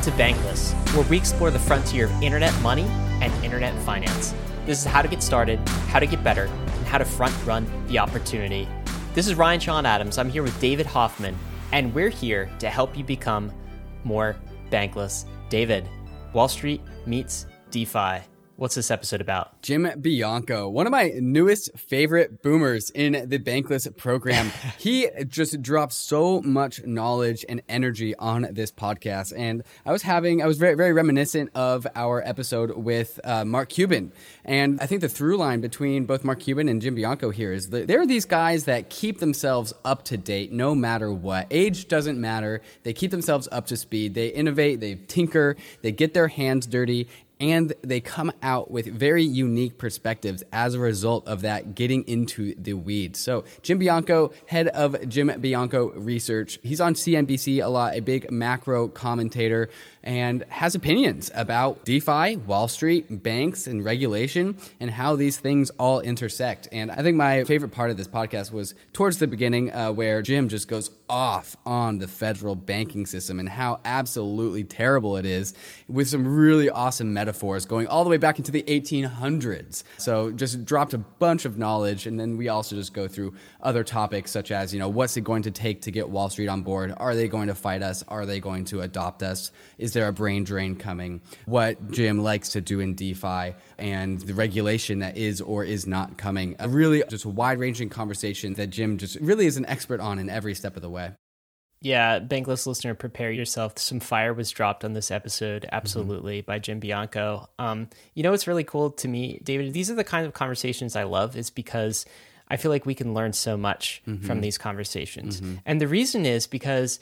to Bankless, where we explore the frontier of internet money and internet finance. This is how to get started, how to get better, and how to front run the opportunity. This is Ryan Sean Adams. I'm here with David Hoffman, and we're here to help you become more bankless. David, Wall Street meets DeFi. What's this episode about? Jim Bianco, one of my newest favorite boomers in the Bankless program. He just dropped so much knowledge and energy on this podcast. And I was very, very reminiscent of our episode with Mark Cuban. And I think the through line between both Mark Cuban and Jim Bianco here is that there are these guys that keep themselves up to date no matter what. Age doesn't matter. They keep themselves up to speed. They innovate, they tinker, they get their hands dirty, and they come out with very unique perspectives as a result of that getting into the weeds. So Jim Bianco, head of Jim Bianco Research, he's on CNBC a lot, a big macro commentator, and has opinions about DeFi, Wall Street, banks, and regulation, and how these things all intersect. And I think my favorite part of this podcast was towards the beginning where Jim just goes off on the federal banking system and how absolutely terrible it is, with some really awesome metaphors going all the way back into the 1800s. So just dropped a bunch of knowledge, and then we also just go through other topics such as, what's it going to take to get Wall Street on board? Are they going to fight us? Are they going to adopt us? Is there a brain drain coming? What Jim likes to do in DeFi and the regulation that is or is not coming. A really just wide-ranging conversation that Jim just really is an expert on in every step of the way. Yeah, Bankless listener, prepare yourself. Some fire was dropped on this episode, absolutely, by Jim Bianco. What's really cool to me, David, these are the kind of conversations I love, is because I feel like we can learn so much from these conversations. And the reason is because,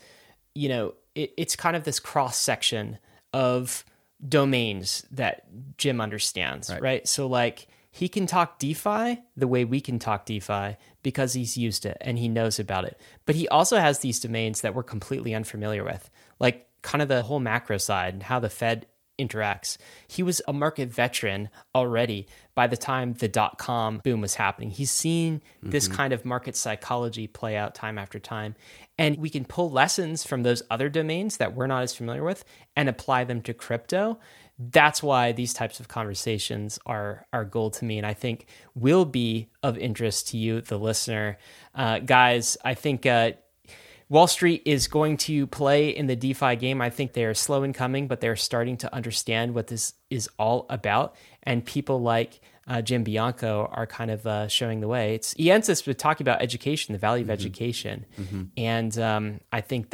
it's kind of this cross-section of domains that Jim understands, right? So he can talk DeFi the way we can talk DeFi because he's used it and he knows about it. But he also has these domains that we're completely unfamiliar with, like kind of the whole macro side and how the Fed interacts. He was a market veteran already by the time the .com boom was happening. He's seen this kind of market psychology play out time after time. And we can pull lessons from those other domains that we're not as familiar with and apply them to crypto. That's why these types of conversations are gold to me, and I think will be of interest to you, the listener. Guys, I think Wall Street is going to play in the DeFi game. I think they're slow in coming, but they're starting to understand what this is all about. And people like Jim Bianco are kind of showing the way. He ends us with talking about education, the value of education. And I think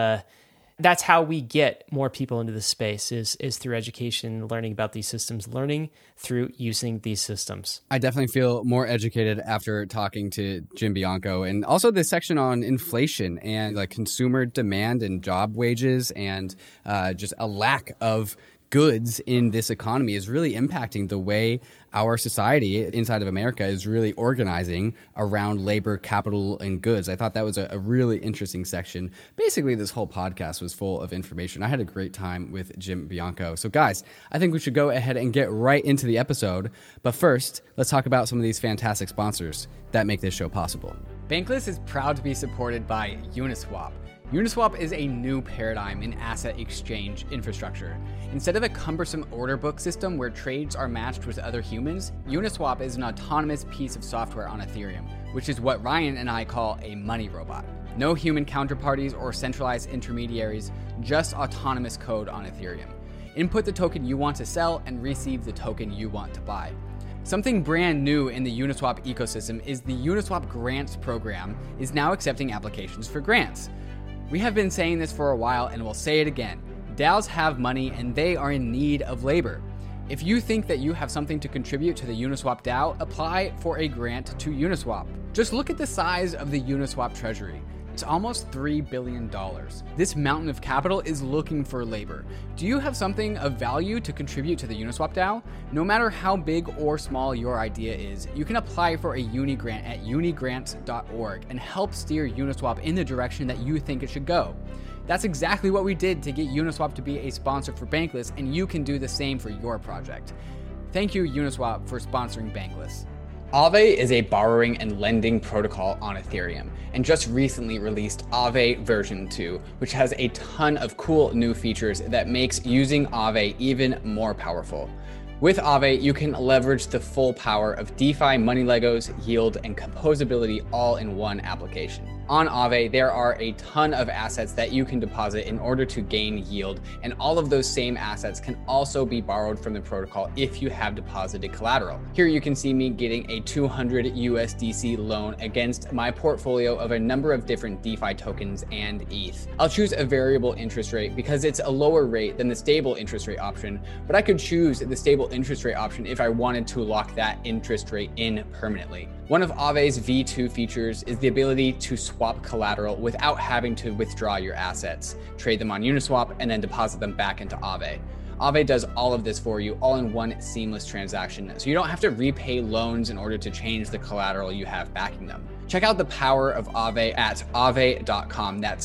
that's how we get more people into the space is through education, learning about these systems, learning through using these systems. I definitely feel more educated after talking to Jim Bianco, and also this section on inflation and consumer demand and job wages and just a lack of goods in this economy is really impacting the way our society inside of America is really organizing around labor, capital, and goods. I thought that was a really interesting section. Basically, this whole podcast was full of information. I had a great time with Jim Bianco. So guys, I think we should go ahead and get right into the episode. But first, let's talk about some of these fantastic sponsors that make this show possible. Bankless is proud to be supported by Uniswap. Uniswap is a new paradigm in asset exchange infrastructure. Instead of a cumbersome order book system where trades are matched with other humans, Uniswap is an autonomous piece of software on Ethereum, which is what Ryan and I call a money robot. No human counterparties or centralized intermediaries, just autonomous code on Ethereum. Input the token you want to sell and receive the token you want to buy. Something brand new in the Uniswap ecosystem is the Uniswap Grants program is now accepting applications for grants. We have been saying this for a while and we'll say it again. DAOs have money and they are in need of labor. If you think that you have something to contribute to the Uniswap DAO, apply for a grant to Uniswap. Just look at the size of the Uniswap treasury. It's almost $3 billion. This mountain of capital is looking for labor. Do you have something of value to contribute to the Uniswap DAO? No matter how big or small your idea is, you can apply for a Uni Grant at unigrants.org and help steer Uniswap in the direction that you think it should go. That's exactly what we did to get Uniswap to be a sponsor for Bankless, and you can do the same for your project. Thank you, Uniswap, for sponsoring Bankless. Aave is a borrowing and lending protocol on Ethereum, and just recently released Aave version 2, which has a ton of cool new features that makes using Aave even more powerful. With Aave, you can leverage the full power of DeFi money Legos, yield, and composability all in one application. On Aave, there are a ton of assets that you can deposit in order to gain yield, and all of those same assets can also be borrowed from the protocol if you have deposited collateral. Here you can see me getting a 200 USDC loan against my portfolio of a number of different DeFi tokens and ETH. I'll choose a variable interest rate because it's a lower rate than the stable interest rate option, but I could choose the stable interest rate option if I wanted to lock that interest rate in permanently. One of Aave's V2 features is the ability to swap collateral without having to withdraw your assets, trade them on Uniswap, and then deposit them back into Aave. Aave does all of this for you all in one seamless transaction, so you don't have to repay loans in order to change the collateral you have backing them. Check out the power of Aave at aave.com. That's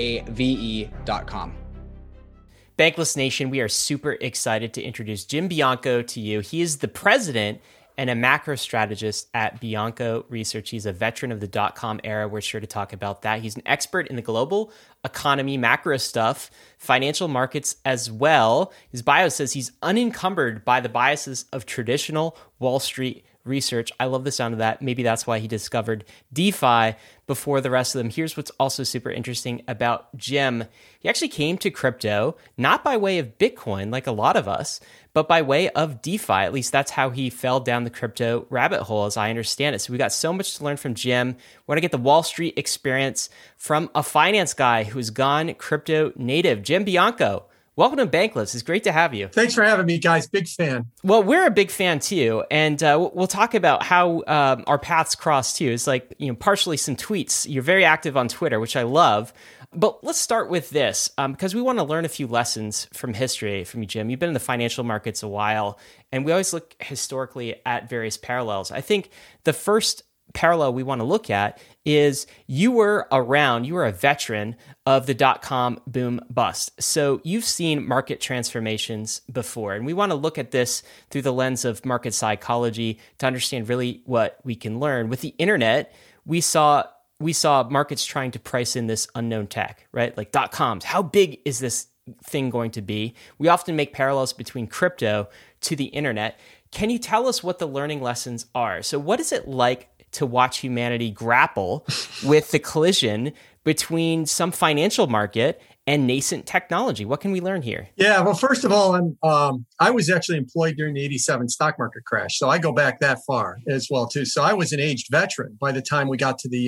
AAVE.com. Bankless Nation, we are super excited to introduce Jim Bianco to you. He is the president and a macro strategist at Bianco Research. He's a veteran of the dot-com era. We're sure to talk about that. He's an expert in the global economy, macro stuff, financial markets as well. His bio says he's unencumbered by the biases of traditional Wall Street research. I love the sound of that. Maybe that's why he discovered DeFi before the rest of them. Here's what's also super interesting about Jim. He actually came to crypto, not by way of Bitcoin, like a lot of us, but by way of DeFi. At least that's how he fell down the crypto rabbit hole, as I understand it. So we got so much to learn from Jim. We want to get the Wall Street experience from a finance guy who's gone crypto native. Jim Bianco, welcome to Bankless. It's great to have you. Thanks for having me, guys. Big fan. Well, we're a big fan too, and we'll talk about how our paths cross too. It's like, partially some tweets. You're very active on Twitter, which I love. But let's start with this, because we want to learn a few lessons from history from you, Jim. You've been in the financial markets a while, and we always look historically at various parallels. I think the first parallel we want to look at is you were a veteran of the dot-com boom bust. So you've seen market transformations before, and we want to look at this through the lens of market psychology to understand really what we can learn. With the internet, we saw markets trying to price in this unknown tech, right? Like dot-coms. How big is this thing going to be? We often make parallels between crypto to the internet. Can you tell us what the learning lessons are? So what is it like to watch humanity grapple with the collision between some financial market and nascent technology? What can we learn here? Yeah, well, first of all, I was actually employed during the '87 stock market crash, so I go back that far as well too. So I was an aged veteran by the time we got to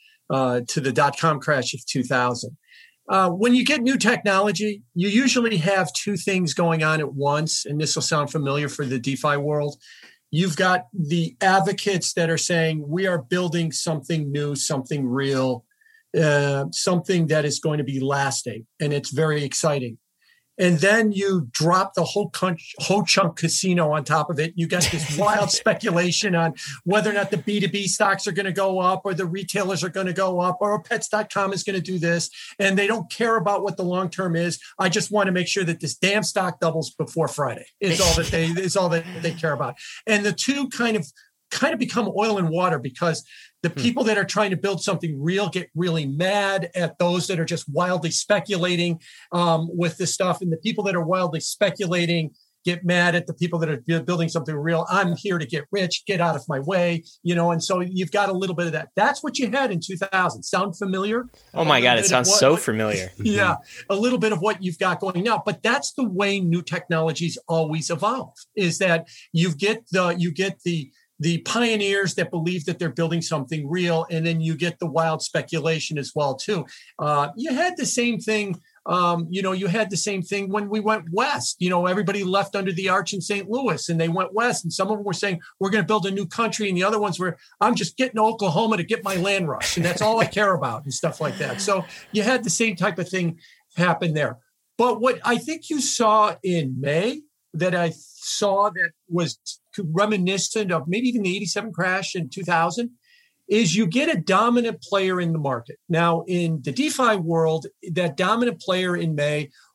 the dot-com crash of 2000. When you get new technology, you usually have two things going on at once, and this will sound familiar for the DeFi world. You've got the advocates that are saying, we are building something new, something real, something that is going to be lasting. And it's very exciting. And then you drop the whole chunk casino on top of it. You got this wild speculation on whether or not the B2B stocks are going to go up, or the retailers are going to go up, or pets.com is going to do this. And they don't care about what the long term is. I just want to make sure that this damn stock doubles before Friday is all that they care about. And the two kind of become oil and water, because the people that are trying to build something real get really mad at those that are just wildly speculating with this stuff. And the people that are wildly speculating get mad at the people that are building something real. I'm here to get rich, get out of my way, and so you've got a little bit of that. That's what you had in 2000. Sound familiar? Oh my God, it sounds so familiar. Yeah, a little bit of what you've got going now. But that's the way new technologies always evolve, is that you get the pioneers that believe that they're building something real, and then you get the wild speculation as well too. You had the same thing. You had the same thing when we went west. Everybody left under the arch in St. Louis, and they went west. And some of them were saying, we're going to build a new country, and the other ones were, I'm just getting to Oklahoma to get my land rush, and that's all I care about, and stuff like that. So you had the same type of thing happen there. But what I think you saw in May that I saw that was reminiscent of maybe even the '87 crash in 2000 is you get a dominant player in the market. Now, in the DeFi world, that dominant player in May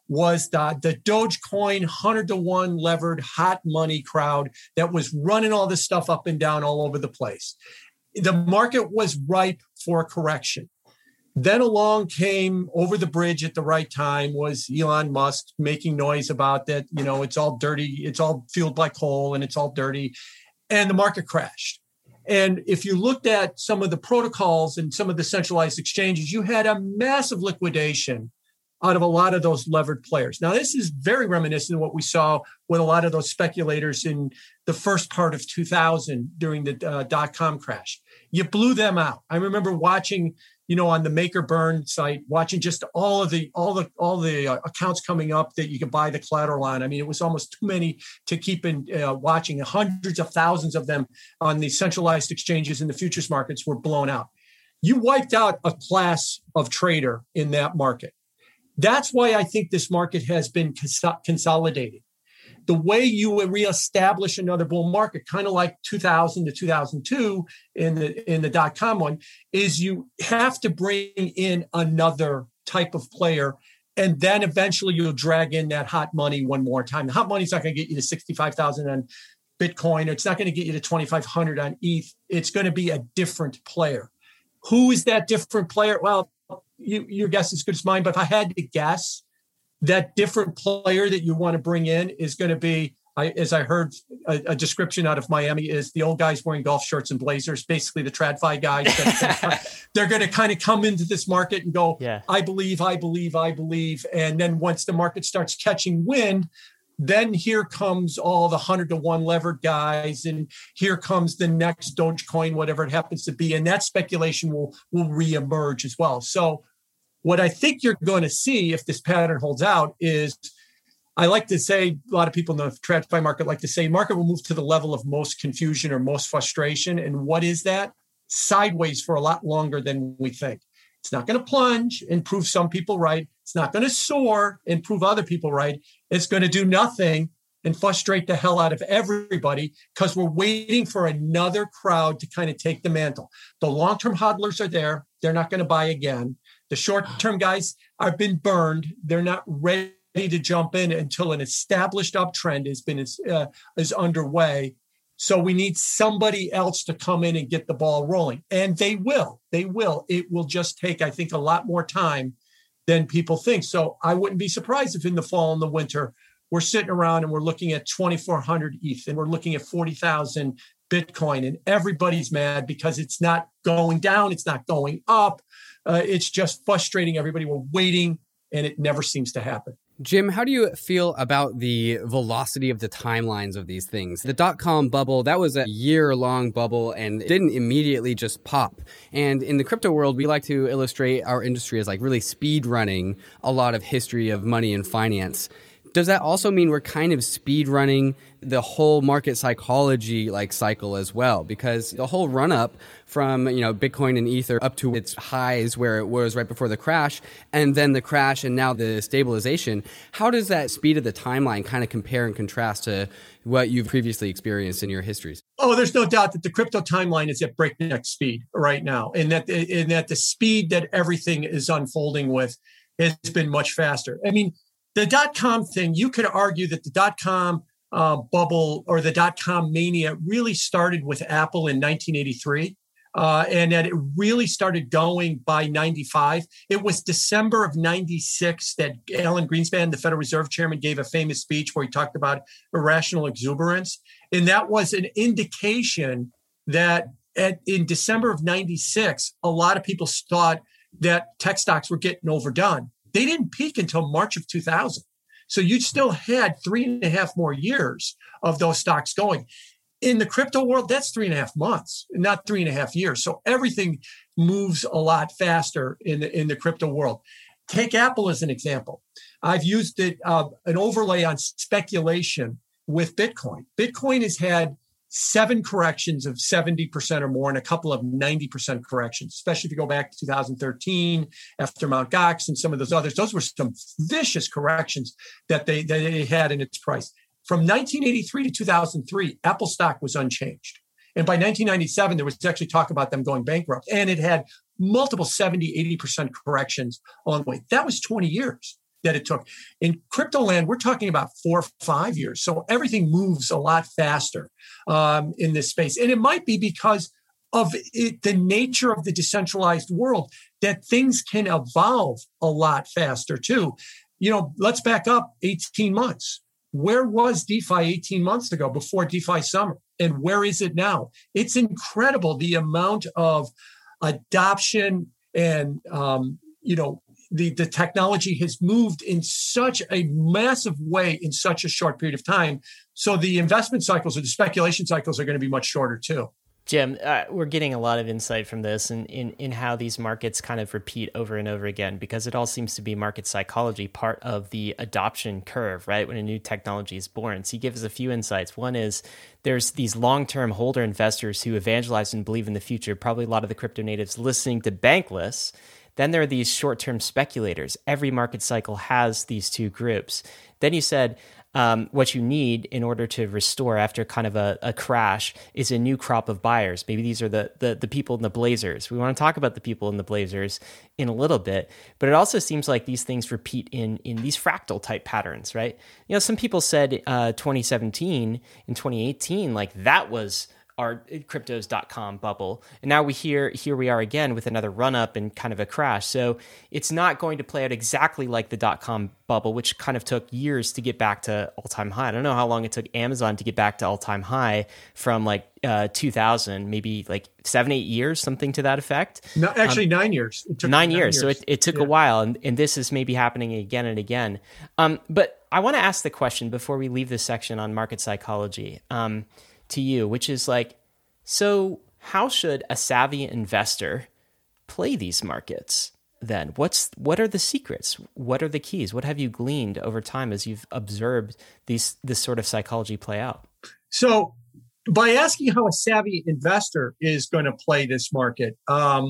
was the Dogecoin 100-to-1 levered hot money crowd that was running all this stuff up and down all over the place. The market was ripe for a correction. Then along came over the bridge at the right time was Elon Musk making noise about that, it's all dirty, it's all fueled by coal and it's all dirty. And the market crashed. And if you looked at some of the protocols and some of the centralized exchanges, you had a massive liquidation out of a lot of those levered players. Now, this is very reminiscent of what we saw with a lot of those speculators in the first part of 2000 during the dot-com crash. You blew them out. I remember watching, on the Maker Burn site, watching just all the accounts coming up that you could buy the collateral on. I mean, it was almost too many to keep watching. Hundreds of thousands of them on the centralized exchanges and the futures markets were blown out. You wiped out a class of trader in that market. That's why I think this market has been consolidated. The way you reestablish another bull market, kind of like 2000 to 2002 in the dot-com one, is you have to bring in another type of player, and then eventually you'll drag in that hot money one more time. The hot money is not going to get you to 65,000 on Bitcoin. It's not going to get you to 2,500 on ETH. It's going to be a different player. Who is that different player? Well, your guess is as good as mine, but if I had to guess, that different player that you want to bring in is going to be, as I heard a description out of Miami, is the old guys wearing golf shirts and blazers, basically the TradFi guys. They're going to kind of come into this market and go, yeah. I believe. And then once the market starts catching wind, then here comes all the 100-to-1 levered guys, and here comes the next Dogecoin, whatever it happens to be. And that speculation will reemerge as well. So what I think you're going to see if this pattern holds out is, I like to say, a lot of people in the TradFi market like to say, market will move to the level of most confusion or most frustration. And what is that? Sideways for a lot longer than we think. It's not going to plunge and prove some people right. It's not going to soar and prove other people right. It's going to do nothing and frustrate the hell out of everybody because we're waiting for another crowd to kind of take the mantle. The long-term hodlers are there. They're not going to buy again. The short-term guys have been burned. They're not ready to jump in until an established uptrend is underway. So we need somebody else to come in and get the ball rolling. And they will. It will just take, I think, a lot more time than people think. So I wouldn't be surprised if in the fall and the winter, we're sitting around and we're looking at 2,400 ETH and we're looking at 40,000 Bitcoin, and everybody's mad because it's not going down. It's not going up. It's just frustrating everybody. We're waiting, and it never seems to happen. Jim, how do you feel about the velocity of the timelines of these things? The dot-com bubble, that was a year-long bubble and it didn't immediately just pop. And in the crypto world, we like to illustrate our industry as like really speed running a lot of history of money and finance. Does that also mean we're kind of speed running the whole market psychology like cycle as well? Because the whole run up from, Bitcoin and Ether up to its highs where it was right before the crash, and then the crash and now the stabilization, how does that speed of the timeline kind of compare and contrast to what you've previously experienced in your histories? Oh, there's no doubt that the crypto timeline is at breakneck speed right now, and that the speed that everything is unfolding with has been much faster. I mean, the dot-com thing, you could argue that the dot-com bubble or the dot-com mania really started with Apple in 1983, and that it really started going by 95. It was December of 96 that Alan Greenspan, the Federal Reserve Chairman, gave a famous speech where he talked about irrational exuberance. And that was an indication that in December of 96, a lot of people thought that tech stocks were getting overdone. They didn't peak until March of 2000. So you still had 3.5 more years of those stocks going. In the crypto world, that's 3.5 months, not 3.5 years. So everything moves a lot faster in the crypto world. Take Apple as an example. I've used it, an overlay on speculation with Bitcoin. Bitcoin has had 7 corrections of 70% or more and a couple of 90% corrections, especially if you go back to 2013 after Mt. Gox and some of those others. Those were some vicious corrections that they had in its price. From 1983 to 2003, Apple stock was unchanged. And by 1997, there was actually talk about them going bankrupt. And it had multiple 70, 80% corrections along the way. That was 20 years. that it took. In crypto land, we're talking about 4 or 5 years. So everything moves a lot faster in this space. And it might be because of the nature of the decentralized world that things can evolve a lot faster too. Let's back up 18 months. Where was DeFi 18 months ago before DeFi summer? And where is it now? It's incredible the amount of adoption and, the technology has moved in such a massive way in such a short period of time. So the investment cycles or the speculation cycles are going to be much shorter too. Jim, we're getting a lot of insight from this and in how these markets kind of repeat over and over again, because it all seems to be market psychology, part of the adoption curve, right? When a new technology is born. So you give us a few insights. One is there's these long-term holder investors who evangelize and believe in the future, probably a lot of the crypto natives listening to Bankless. Then there are these short-term speculators. Every market cycle has these two groups. Then you said, what you need in order to restore after kind of a crash is a new crop of buyers. Maybe these are the people in the Blazers. We want to talk about the people in the Blazers in a little bit, but it also seems like these things repeat in these fractal type patterns, right? Some people said 2017 and 2018, like that was our cryptos.com bubble. And now here we are again with another run up and kind of a crash. So it's not going to play out exactly like the .com bubble, which kind of took years to get back to all-time high. I don't know how long it took Amazon to get back to all-time high from 2000, maybe 7-8 years, something to that effect. No, actually 9 years. It took 9 years. So it took a while, and this is maybe happening again and again. But I want to ask the question before we leave this section on market psychology, to you, which is so how should a savvy investor play these markets then? What are the secrets? What are the keys? What have you gleaned over time as you've observed this sort of psychology play out? So by asking how a savvy investor is going to play this market, I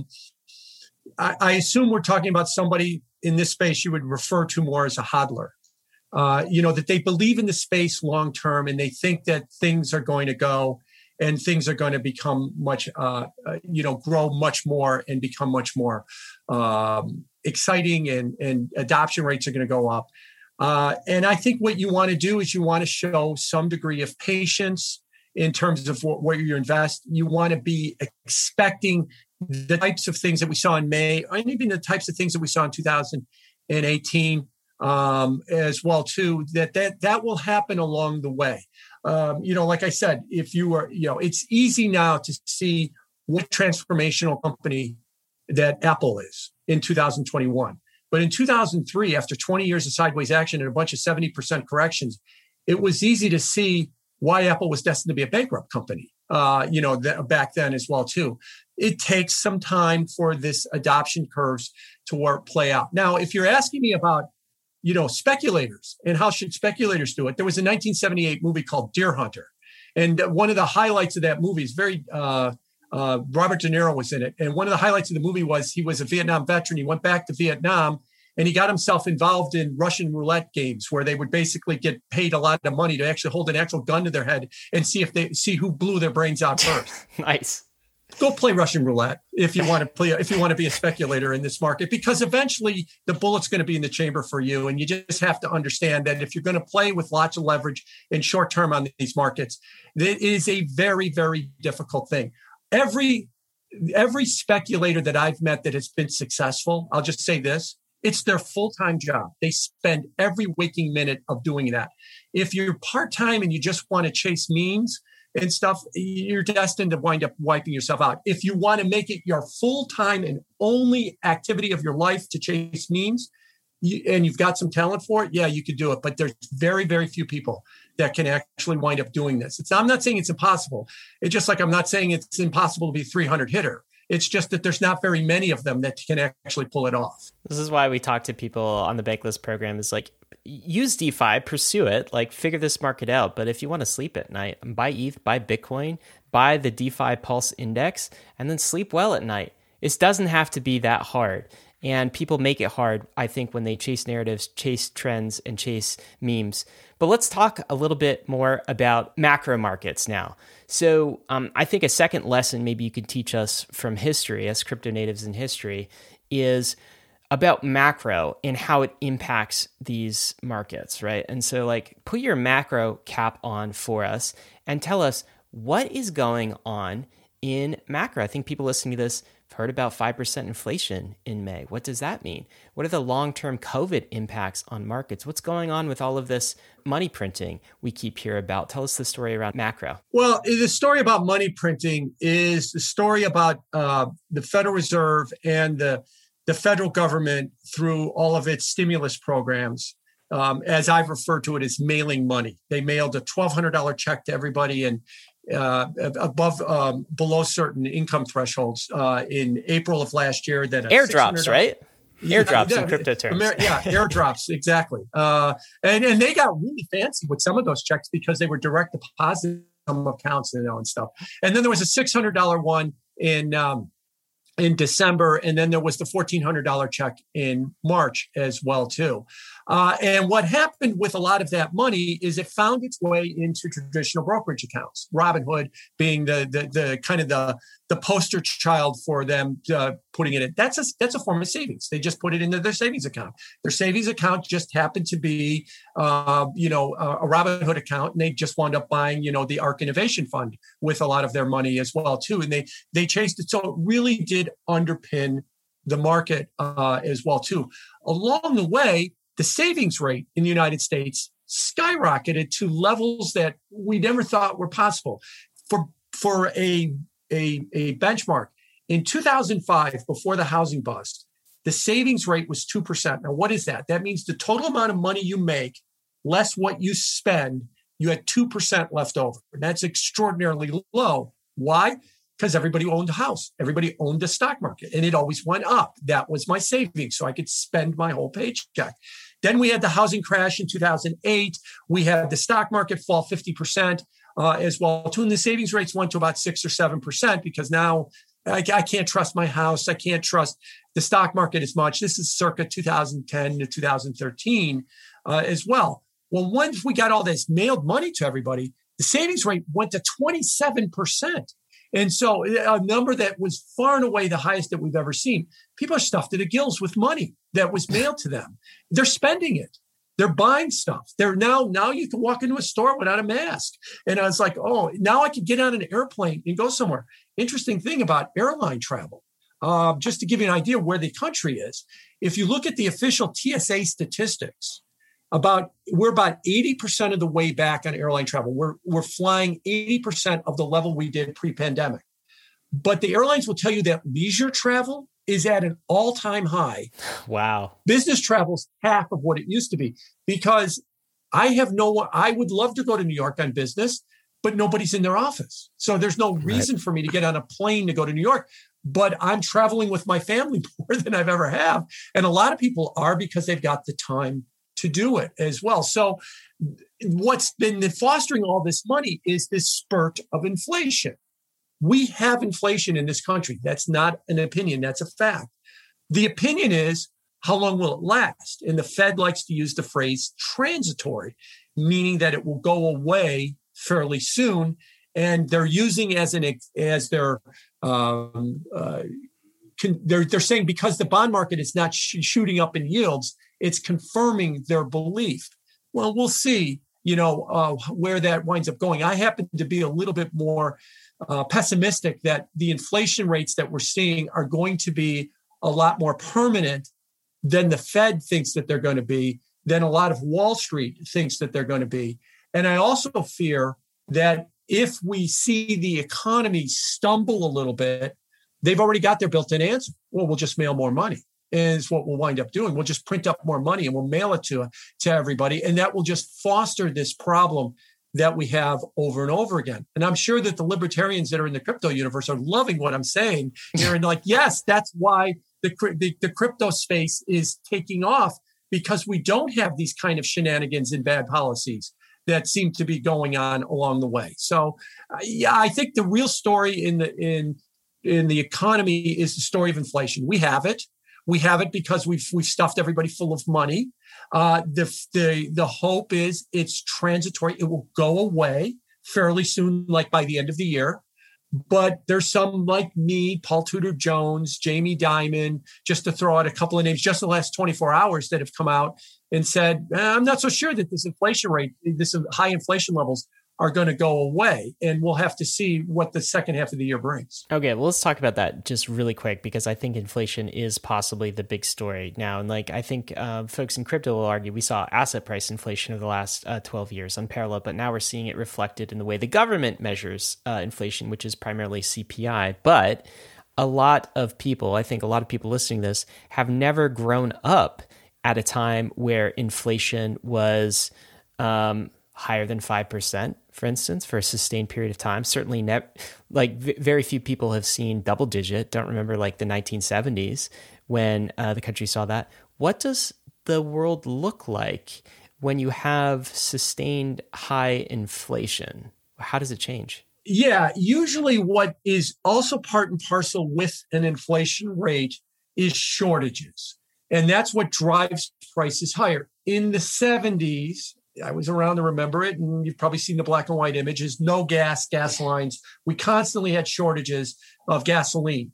assume we're talking about somebody in this space you would refer to more as a hodler. That they believe in the space long term and they think that things are going to go and things are going to become much, grow much more and become much more exciting and adoption rates are going to go up. And I think what you want to do is you want to show some degree of patience in terms of where you invest. You want to be expecting the types of things that we saw in May, and even the types of things that we saw in 2018. As well too, that will happen along the way. Like I said, if you are, it's easy now to see what transformational company that Apple is in 2021. But in 2003, after 20 years of sideways action and a bunch of 70% corrections, it was easy to see why Apple was destined to be a bankrupt company, back then as well too. It takes some time for this adoption curves to play out. Now, if you're asking me about speculators and how should speculators do it? There was a 1978 movie called Deer Hunter. And one of the highlights of that movie is Robert De Niro was in it. And one of the highlights of the movie was he was a Vietnam veteran. He went back to Vietnam and he got himself involved in Russian roulette games where they would basically get paid a lot of money to actually hold an actual gun to their head and see who blew their brains out first. Nice. Go play Russian roulette if you want to be a speculator in this market, because eventually the bullet's going to be in the chamber for you. And you just have to understand that if you're going to play with lots of leverage in short term on these markets, it is a very, very difficult thing. Every speculator that I've met that has been successful, I'll just say this, it's their full-time job. They spend every waking minute of doing that. If you're part-time and you just want to chase memes and stuff, you're destined to wind up wiping yourself out. If you want to make it your full-time and only activity of your life to chase memes, and you've got some talent for it, yeah, you could do it. But there's very, very few people that can actually wind up doing this. I'm not saying it's impossible. It's just like I'm not saying it's impossible to be 300 hitter. It's just that there's not very many of them that can actually pull it off. This is why we talk to people on the Bankless program is use DeFi, pursue it, figure this market out. But if you want to sleep at night, buy ETH, buy Bitcoin, buy the DeFi Pulse Index, and then sleep well at night. It doesn't have to be that hard. And people make it hard, I think, when they chase narratives, chase trends, and chase memes. But let's talk a little bit more about macro markets now. So I think a second lesson maybe you could teach us from history as crypto natives in history is about macro and how it impacts these markets, right? And so like put your macro cap on for us and tell us what is going on in macro. I think people listening to this have heard about 5% inflation in May. What does that mean? What are the long-term COVID impacts on markets? What's going on with all of this money printing we keep hearing about? Tell us the story around macro. Well, the story about money printing is the story about the Federal Reserve and the federal government through all of its stimulus programs. As I've referred to it, as mailing money. They mailed a $1,200 check to everybody and below certain income thresholds in April of last year. Then airdrops, right? Airdrops in crypto terms. Airdrops, exactly. And they got really fancy with some of those checks because they were direct deposit some accounts, and stuff. And then there was a $600 one in December, and then there was the $1,400 check in March as well too. And what happened with a lot of that money is it found its way into traditional brokerage accounts. Robinhood being the kind of the poster child for them putting it in. That's a form of savings. They just put it into their savings account. Their savings account just happened to be a Robinhood account, and they just wound up buying the ARK Innovation Fund with a lot of their money as well too. And they chased it, so it really did underpin the market as well too. Along the way, the savings rate in the United States skyrocketed to levels that we never thought were possible. For a benchmark, in 2005, before the housing bust, the savings rate was 2%. Now, what is that? That means the total amount of money you make, less what you spend, you had 2% left over. And that's extraordinarily low. Why? Because everybody owned a house. Everybody owned the stock market, and it always went up. That was my savings, so I could spend my whole paycheck. Then we had the housing crash in 2008. We had the stock market fall 50% as well too. And the savings rates went to about 6 or 7% because now I can't trust my house. I can't trust the stock market as much. This is circa 2010 to 2013 as well. Well, once we got all this mailed money to everybody, the savings rate went to 27%. And so a number that was far and away the highest that we've ever seen. People are stuffed to the gills with money that was mailed to them. They're spending it. They're buying stuff. They're now you can walk into a store without a mask. And I was like, oh, now I can get on an airplane and go somewhere. Interesting thing about airline travel, just to give you an idea where the country is. If you look at the official TSA statistics, we're about 80% of the way back on airline travel. We're flying 80% of the level we did pre-pandemic. But the airlines will tell you that leisure travel is at an all-time high. Wow. Business travel's half of what it used to be because I would love to go to New York on business, but nobody's in their office. So there's no reason for me to get on a plane to go to New York. But I'm traveling with my family more than I've ever have. And a lot of people are because they've got the time to do it as well. So what's been fostering all this money is this spurt of inflation. We have inflation in this country. That's not an opinion. That's a fact. The opinion is, how long will it last? And the Fed likes to use the phrase transitory, meaning that it will go away fairly soon. And they're using they're saying because the bond market is not shooting up in yields, it's confirming their belief. Well, we'll see, where that winds up going. I happen to be a little bit more pessimistic that the inflation rates that we're seeing are going to be a lot more permanent than the Fed thinks that they're going to be, than a lot of Wall Street thinks that they're going to be. And I also fear that if we see the economy stumble a little bit, they've already got their built-in answer. Well, we'll just mail more money. Is what we'll wind up doing. We'll just print up more money and we'll mail it to everybody. And that will just foster this problem that we have over and over again. And I'm sure that the libertarians that are in the crypto universe are loving what I'm saying here. And like, yes, that's why the crypto space is taking off, because we don't have these kind of shenanigans and bad policies that seem to be going on along the way. So I think the real story in the economy is the story of inflation. We have it. We have it because we've stuffed everybody full of money. The hope is it's transitory. It will go away fairly soon, like by the end of the year. But there's some like me, Paul Tudor Jones, Jamie Dimon, just to throw out a couple of names just in the last 24 hours that have come out and said, I'm not so sure that this inflation rate, this high inflation levels are going to go away. And we'll have to see what the second half of the year brings. Okay, well, let's talk about that just really quick, because I think inflation is possibly the big story now. And like, I think folks in crypto will argue we saw asset price inflation over the last 12 years, unparalleled, but now we're seeing it reflected in the way the government measures inflation, which is primarily CPI. But a lot of people, I think a lot of people listening to this, have never grown up at a time where inflation was higher than 5%, for instance, for a sustained period of time. Certainly, very few people have seen double digit. Don't remember like the 1970s when the country saw that. What does the world look like when you have sustained high inflation? How does it change? Yeah, usually what is also part and parcel with an inflation rate is shortages. And that's what drives prices higher. In the 70s, I was around to remember it, and you've probably seen the black and white images, no gas lines. We constantly had shortages of gasoline.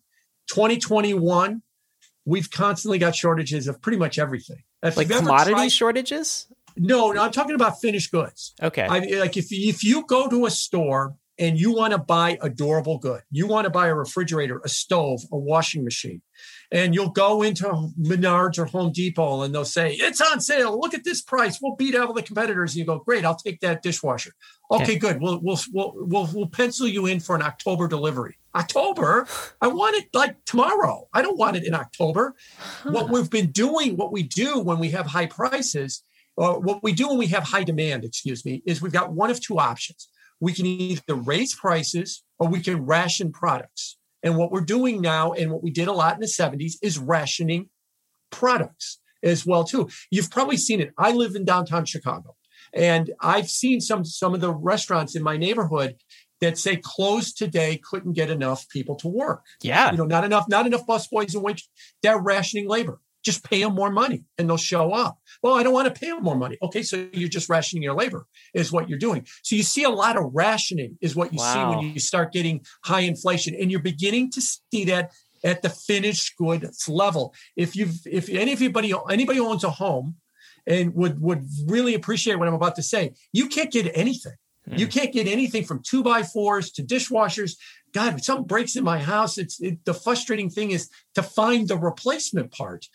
2021, we've constantly got shortages of pretty much everything. Like commodity shortages? No, I'm talking about finished goods. Okay. Like if you go to a store and you want to buy a durable good, you want to buy a refrigerator, a stove, a washing machine, and you'll go into Menards or Home Depot and they'll say, it's on sale. Look at this price. We'll beat out all the competitors. And you go, great, I'll take that dishwasher. Okay, good. We'll pencil you in for an October delivery. October? I want it like tomorrow. I don't want it in October. What we do when we have high prices, what we do when we have high demand, is we've got one of two options. We can either raise prices or we can ration products. And what we're doing now, and what we did a lot in the 70s, is rationing products as well, too. You've probably seen it. I live in downtown Chicago, and I've seen some of the restaurants in my neighborhood that say closed today, couldn't get enough people to work. Yeah. Not enough busboys and waitress. They're rationing labor. Just pay them more money and they'll show up. Well, I don't want to pay them more money. Okay, so you're just rationing your labor is what you're doing. So you see a lot of rationing is what you see when you start getting high inflation. And you're beginning to see that at the finished goods level. If anybody owns a home and would really appreciate what I'm about to say, you can't get anything. You can't get anything from 2x4s to dishwashers. God, if something breaks in my house, the frustrating thing is to find the replacement part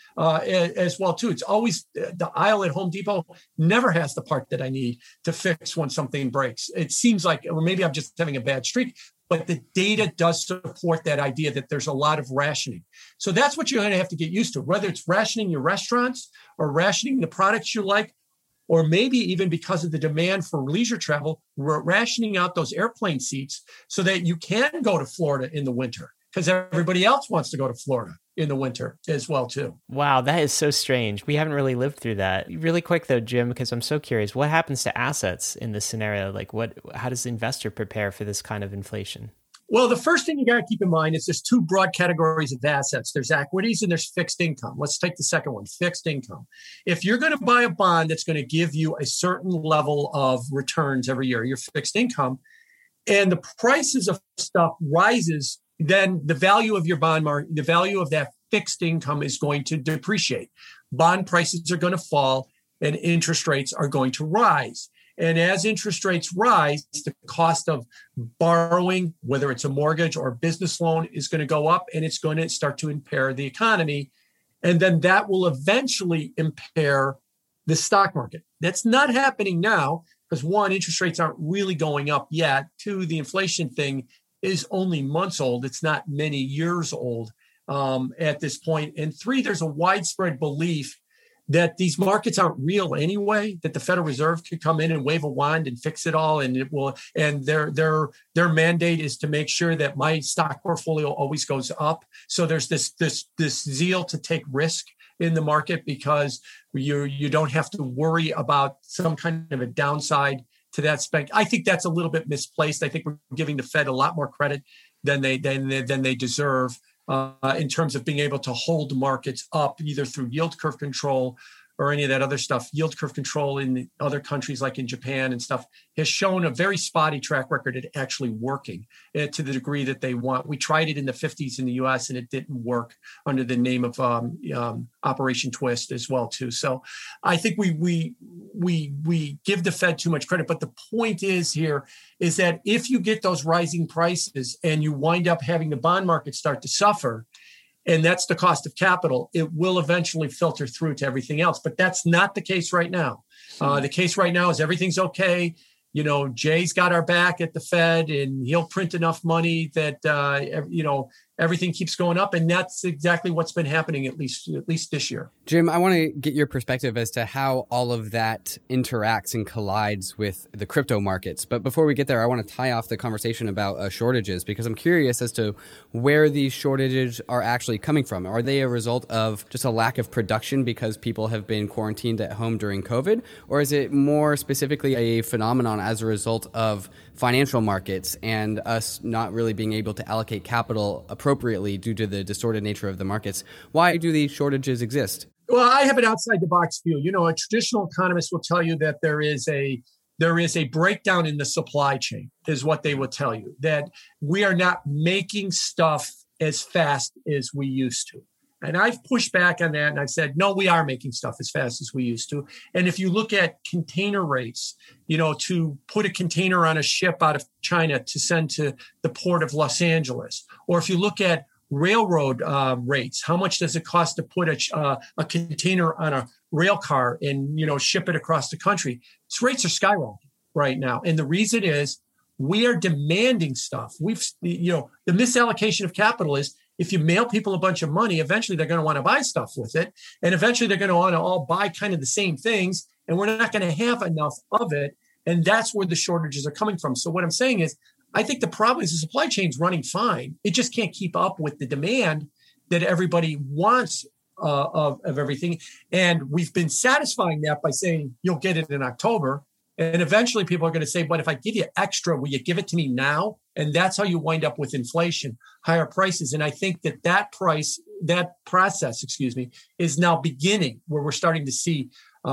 as well, too. It's always the aisle at Home Depot never has the part that I need to fix when something breaks. It seems like, or maybe I'm just having a bad streak, but the data does support that idea that there's a lot of rationing. So that's what you're going to have to get used to, whether it's rationing your restaurants or rationing the products you like, or maybe even because of the demand for leisure travel, we're rationing out those airplane seats so that you can go to Florida in the winter, because everybody else wants to go to Florida in the winter as well, too. Wow, that is so strange. We haven't really lived through that. Really quick, though, Jim, because I'm so curious, what happens to assets in this scenario? Like, how does the investor prepare for this kind of inflation? Well, the first thing you got to keep in mind is there's two broad categories of assets. There's equities and there's fixed income. Let's take the second one, fixed income. If you're going to buy a bond that's going to give you a certain level of returns every year, your fixed income, and the prices of stuff rises, then the value of your bond market, the value of that fixed income is going to depreciate. Bond prices are going to fall and interest rates are going to rise. And as interest rates rise, the cost of borrowing, whether it's a mortgage or a business loan, is going to go up, and it's going to start to impair the economy. And then that will eventually impair the stock market. That's not happening now because, one, interest rates aren't really going up yet. Two, the inflation thing is only months old. It's not many years old at this point. And three, there's a widespread belief that these markets aren't real anyway, that the Federal Reserve could come in and wave a wand and fix it all. And it will, and their mandate is to make sure that my stock portfolio always goes up. So there's this zeal to take risk in the market because you don't have to worry about some kind of a downside to that spec. I think that's a little bit misplaced. I think we're giving the Fed a lot more credit than they deserve. In terms of being able to hold markets up either through yield curve control or any of that other stuff. Yield curve control in the other countries like in Japan and stuff has shown a very spotty track record at actually working to the degree that they want. We tried it in the 50s in the US and it didn't work under the name of Operation Twist as well too. So I think we give the Fed too much credit. But the point is here is that if you get those rising prices and you wind up having the bond market start to suffer, and that's the cost of capital, it will eventually filter through to everything else. But that's not the case right now. The case right now is everything's okay. You know, Jay's got our back at the Fed and he'll print enough money that, everything keeps going up. And that's exactly what's been happening, at least this year. Jim, I want to get your perspective as to how all of that interacts and collides with the crypto markets. But before we get there, I want to tie off the conversation about shortages, because I'm curious as to where these shortages are actually coming from. Are they a result of just a lack of production because people have been quarantined at home during COVID? Or is it more specifically a phenomenon as a result of financial markets and us not really being able to allocate capital appropriately due to the distorted nature of the markets? Why do these shortages exist? Well, I have an outside the box view. You know, a traditional economist will tell you that there is a breakdown in the supply chain, is what they will tell you, that we are not making stuff as fast as we used to. And I've pushed back on that and I've said, no, we are making stuff as fast as we used to. And if you look at container rates, to put a container on a ship out of China to send to the port of Los Angeles, or if you look at railroad rates, how much does it cost to put a container on a rail car and, ship it across the country? These rates are skyrocketing right now. And the reason is we are demanding stuff. The misallocation of capital is, if you mail people a bunch of money, eventually they're going to want to buy stuff with it. And eventually they're going to want to all buy kind of the same things. And we're not going to have enough of it. And that's where the shortages are coming from. So what I'm saying is, I think the problem is the supply chain's running fine. It just can't keep up with the demand that everybody wants of everything. And we've been satisfying that by saying, you'll get it in October. And eventually people are going to say, but if I give you extra, will you give it to me now? And that's how you wind up with inflation, higher prices. And I think that process, is now beginning, where we're starting to see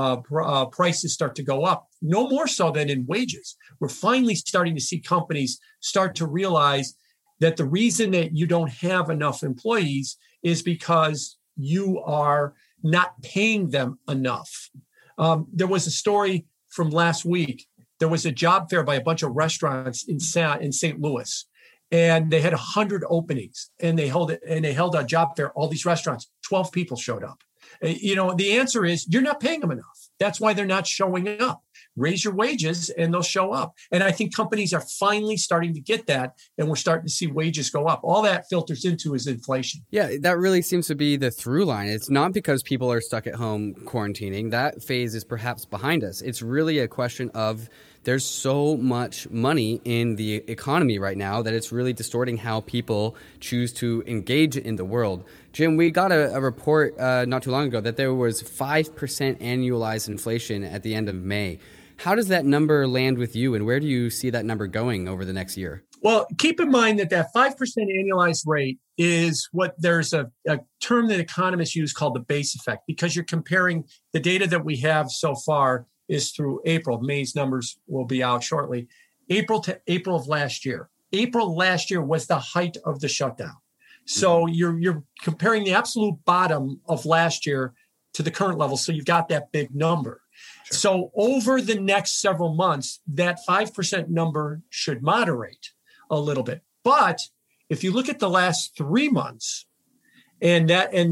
prices start to go up, no more so than in wages. We're finally starting to see companies start to realize that the reason that you don't have enough employees is because you are not paying them enough. There was a story from last week. There was a job fair by a bunch of restaurants in St. Louis, and they had 100 openings, and they held a job fair. All these restaurants, 12 people showed up. The answer is you're not paying them enough. That's why they're not showing up. Raise your wages and they'll show up. And I think companies are finally starting to get that, and we're starting to see wages go up. All that filters into is inflation. Yeah, that really seems to be the through line. It's not because people are stuck at home quarantining. That phase is perhaps behind us. It's really a question of there's so much money in the economy right now that it's really distorting how people choose to engage in the world. Jim, we got a report not too long ago that there was 5% annualized inflation at the end of May. How does that number land with you, and where do you see that number going over the next year? Well, keep in mind that 5% annualized rate is what there's a term that economists use called the base effect, because you're comparing the data that we have so far is through April. May's numbers will be out shortly. April to April of last year. April last year was the height of the shutdown. So you're comparing the absolute bottom of last year to the current level. So you've got that big number. Sure. So over the next several months, that 5% number should moderate a little bit. But if you look at the last 3 months, and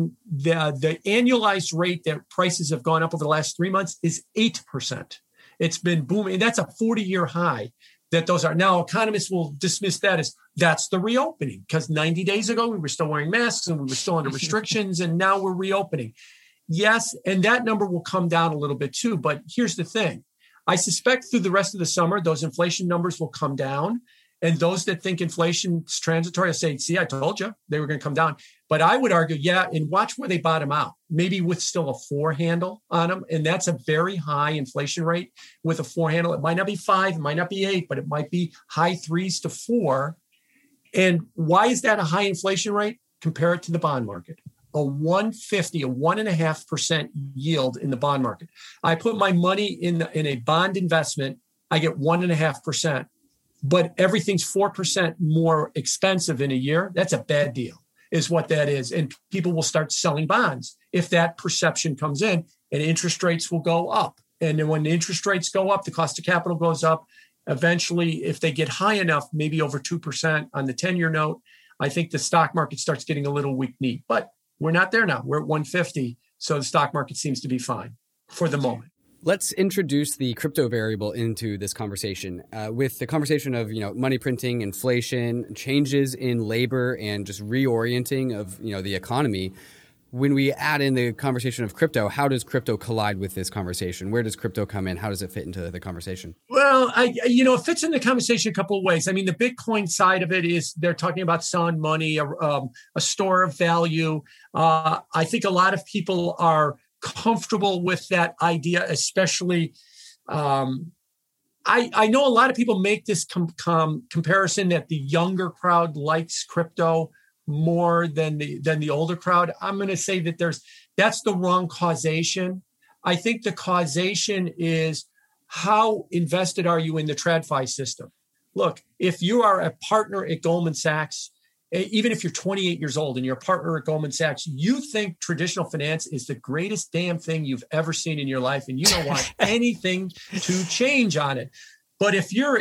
the annualized rate that prices have gone up over the last 3 months is 8%. It's been booming. And that's a 40-year high that those are. Now, economists will dismiss that as that's the reopening, because 90 days ago, we were still wearing masks and we were still under restrictions, and now we're reopening. Yes, and that number will come down a little bit too. But here's the thing. I suspect through the rest of the summer, those inflation numbers will come down. And those that think inflation is transitory will say, see, I told you they were going to come down. But I would argue, yeah, and watch where they bottom out, maybe with still a 4 handle on them. And that's a very high inflation rate with a 4 handle. It might not be 5, it might not be 8, but it might be high 3s to 4. And why is that a high inflation rate? Compare it to the bond market. a 150, a 1.5% yield in the bond market. I put my money in a bond investment, I get 1.5%, but everything's 4% more expensive in a year. That's a bad deal, is what that is. And people will start selling bonds if that perception comes in, and interest rates will go up. And then when the interest rates go up, the cost of capital goes up. Eventually, if they get high enough, maybe over 2% on the 10-year note, I think the stock market starts getting a little weak-kneed. But we're not there now. We're at 150. So the stock market seems to be fine for the moment. Let's introduce the crypto variable into this conversation. With the conversation of, money printing, inflation, changes in labor, and just reorienting of, the economy. When we add in the conversation of crypto, how does crypto collide with this conversation? Where does crypto come in? How does it fit into the conversation? Well, it fits in the conversation a couple of ways. I mean, the Bitcoin side of it is they're talking about sound money, a store of value. I think a lot of people are comfortable with that idea, especially. I know a lot of people make this comparison that the younger crowd likes crypto more than the older crowd. I'm going to say that that's the wrong causation. I think the causation is how invested are you in the TradFi system? Look, if you are a partner at Goldman Sachs, even if you're 28 years old and you're a partner at Goldman Sachs, you think traditional finance is the greatest damn thing you've ever seen in your life, and you don't want anything to change on it. But if you're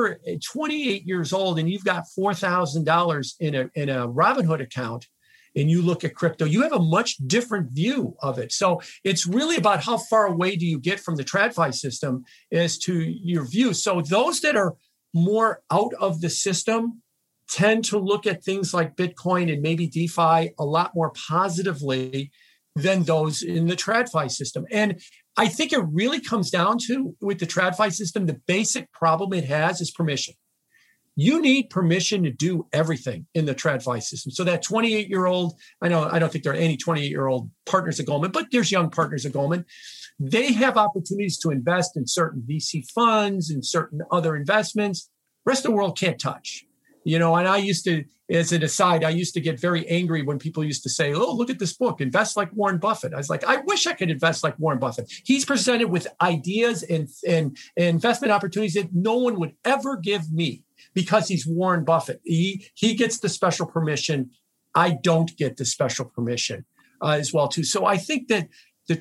28 years old and you've got $4,000 in a Robinhood account and you look at crypto, you have a much different view of it. So it's really about how far away do you get from the TradFi system as to your view. So those that are more out of the system tend to look at things like Bitcoin and maybe DeFi a lot more positively than those in the TradFi system. And I think it really comes down to, with the TradFi system, the basic problem it has is permission. You need permission to do everything in the TradFi system. So that 28-year-old, I don't think there are any 28-year-old partners at Goldman, but there's young partners at Goldman. They have opportunities to invest in certain VC funds and certain other investments. The rest of the world can't touch. And I used to, as an aside, I used to get very angry when people used to say, oh, look at this book, invest like Warren Buffett. I was like, I wish I could invest like Warren Buffett. He's presented with ideas and investment opportunities that no one would ever give me because he's Warren Buffett. He gets the special permission. I don't get the special permission as well, too. So I think that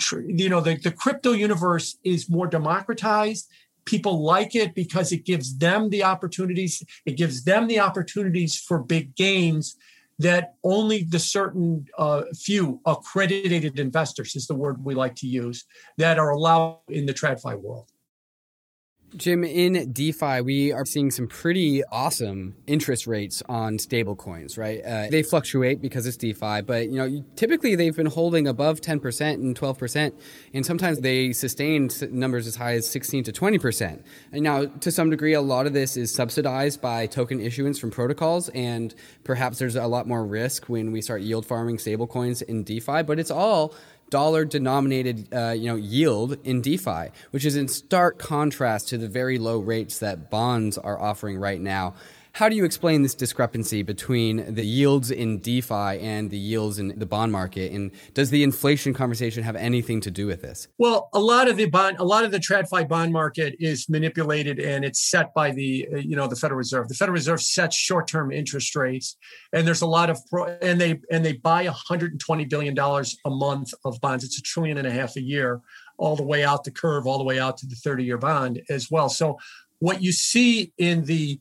the crypto universe is more democratized. People like it because it gives them the opportunities. It gives them the opportunities for big gains that only the certain few accredited investors, is the word we like to use, that are allowed in the TradFi world. Jim, in DeFi, we are seeing some pretty awesome interest rates on stable coins, right? They fluctuate because it's DeFi, but typically they've been holding above 10% and 12%, and sometimes they sustain numbers as high as 16 to 20%. And now, to some degree, a lot of this is subsidized by token issuance from protocols, and perhaps there's a lot more risk when we start yield farming stable coins in DeFi, but it's all dollar-denominated, yield in DeFi, which is in stark contrast to the very low rates that bonds are offering right now. How do you explain this discrepancy between the yields in DeFi and the yields in the bond market? And does the inflation conversation have anything to do with this? Well, a lot of the TradFi bond market is manipulated, and it's set by the Federal Reserve. The Federal Reserve sets short-term interest rates, and there's a lot of and they buy $120 billion a month of bonds. It's $1.5 trillion a year, all the way out the curve, all the way out to the 30-year bond as well. So what you see in the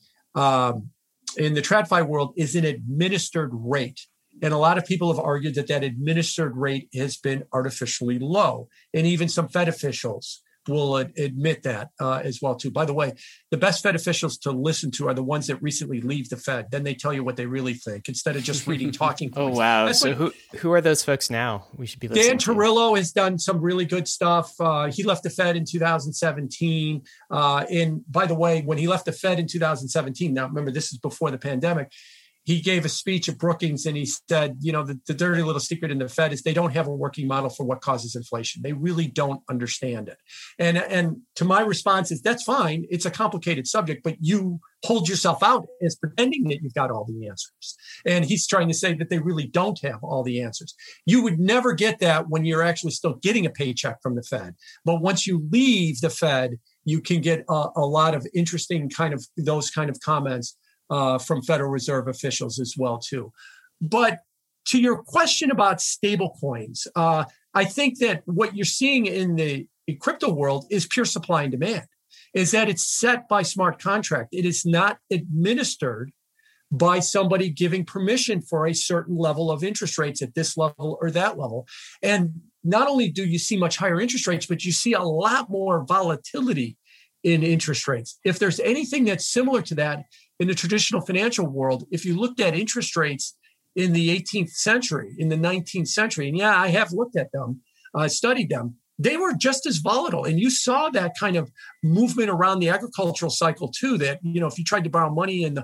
TradFi world is an administered rate. And a lot of people have argued that administered rate has been artificially low. And even some Fed officials will admit that as well, too. By the way, the best Fed officials to listen to are the ones that recently leave the Fed. Then they tell you what they really think instead of just reading talking points. Oh, wow. So who are those folks now? We should be listening Dan Tarullo has done some really good stuff. He left the Fed in 2017. And by the way, when he left the Fed in 2017, now remember, this is before the pandemic, he gave a speech at Brookings and he said, the dirty little secret in the Fed is they don't have a working model for what causes inflation. They really don't understand it. And to my response is, that's fine. It's a complicated subject, but you hold yourself out as pretending that you've got all the answers. And he's trying to say that they really don't have all the answers. You would never get that when you're actually still getting a paycheck from the Fed. But once you leave the Fed, you can get a lot of interesting those kind of comments from Federal Reserve officials as well, too. But to your question about stable coins, I think that what you're seeing in the crypto world is pure supply and demand, is that it's set by smart contract. It is not administered by somebody giving permission for a certain level of interest rates at this level or that level. And not only do you see much higher interest rates, but you see a lot more volatility in interest rates. If there's anything that's similar to that in the traditional financial world, if you looked at interest rates in the 18th century, in the 19th century, and I have looked at them, studied them, they were just as volatile. And you saw that kind of movement around the agricultural cycle too, that, if you tried to borrow money in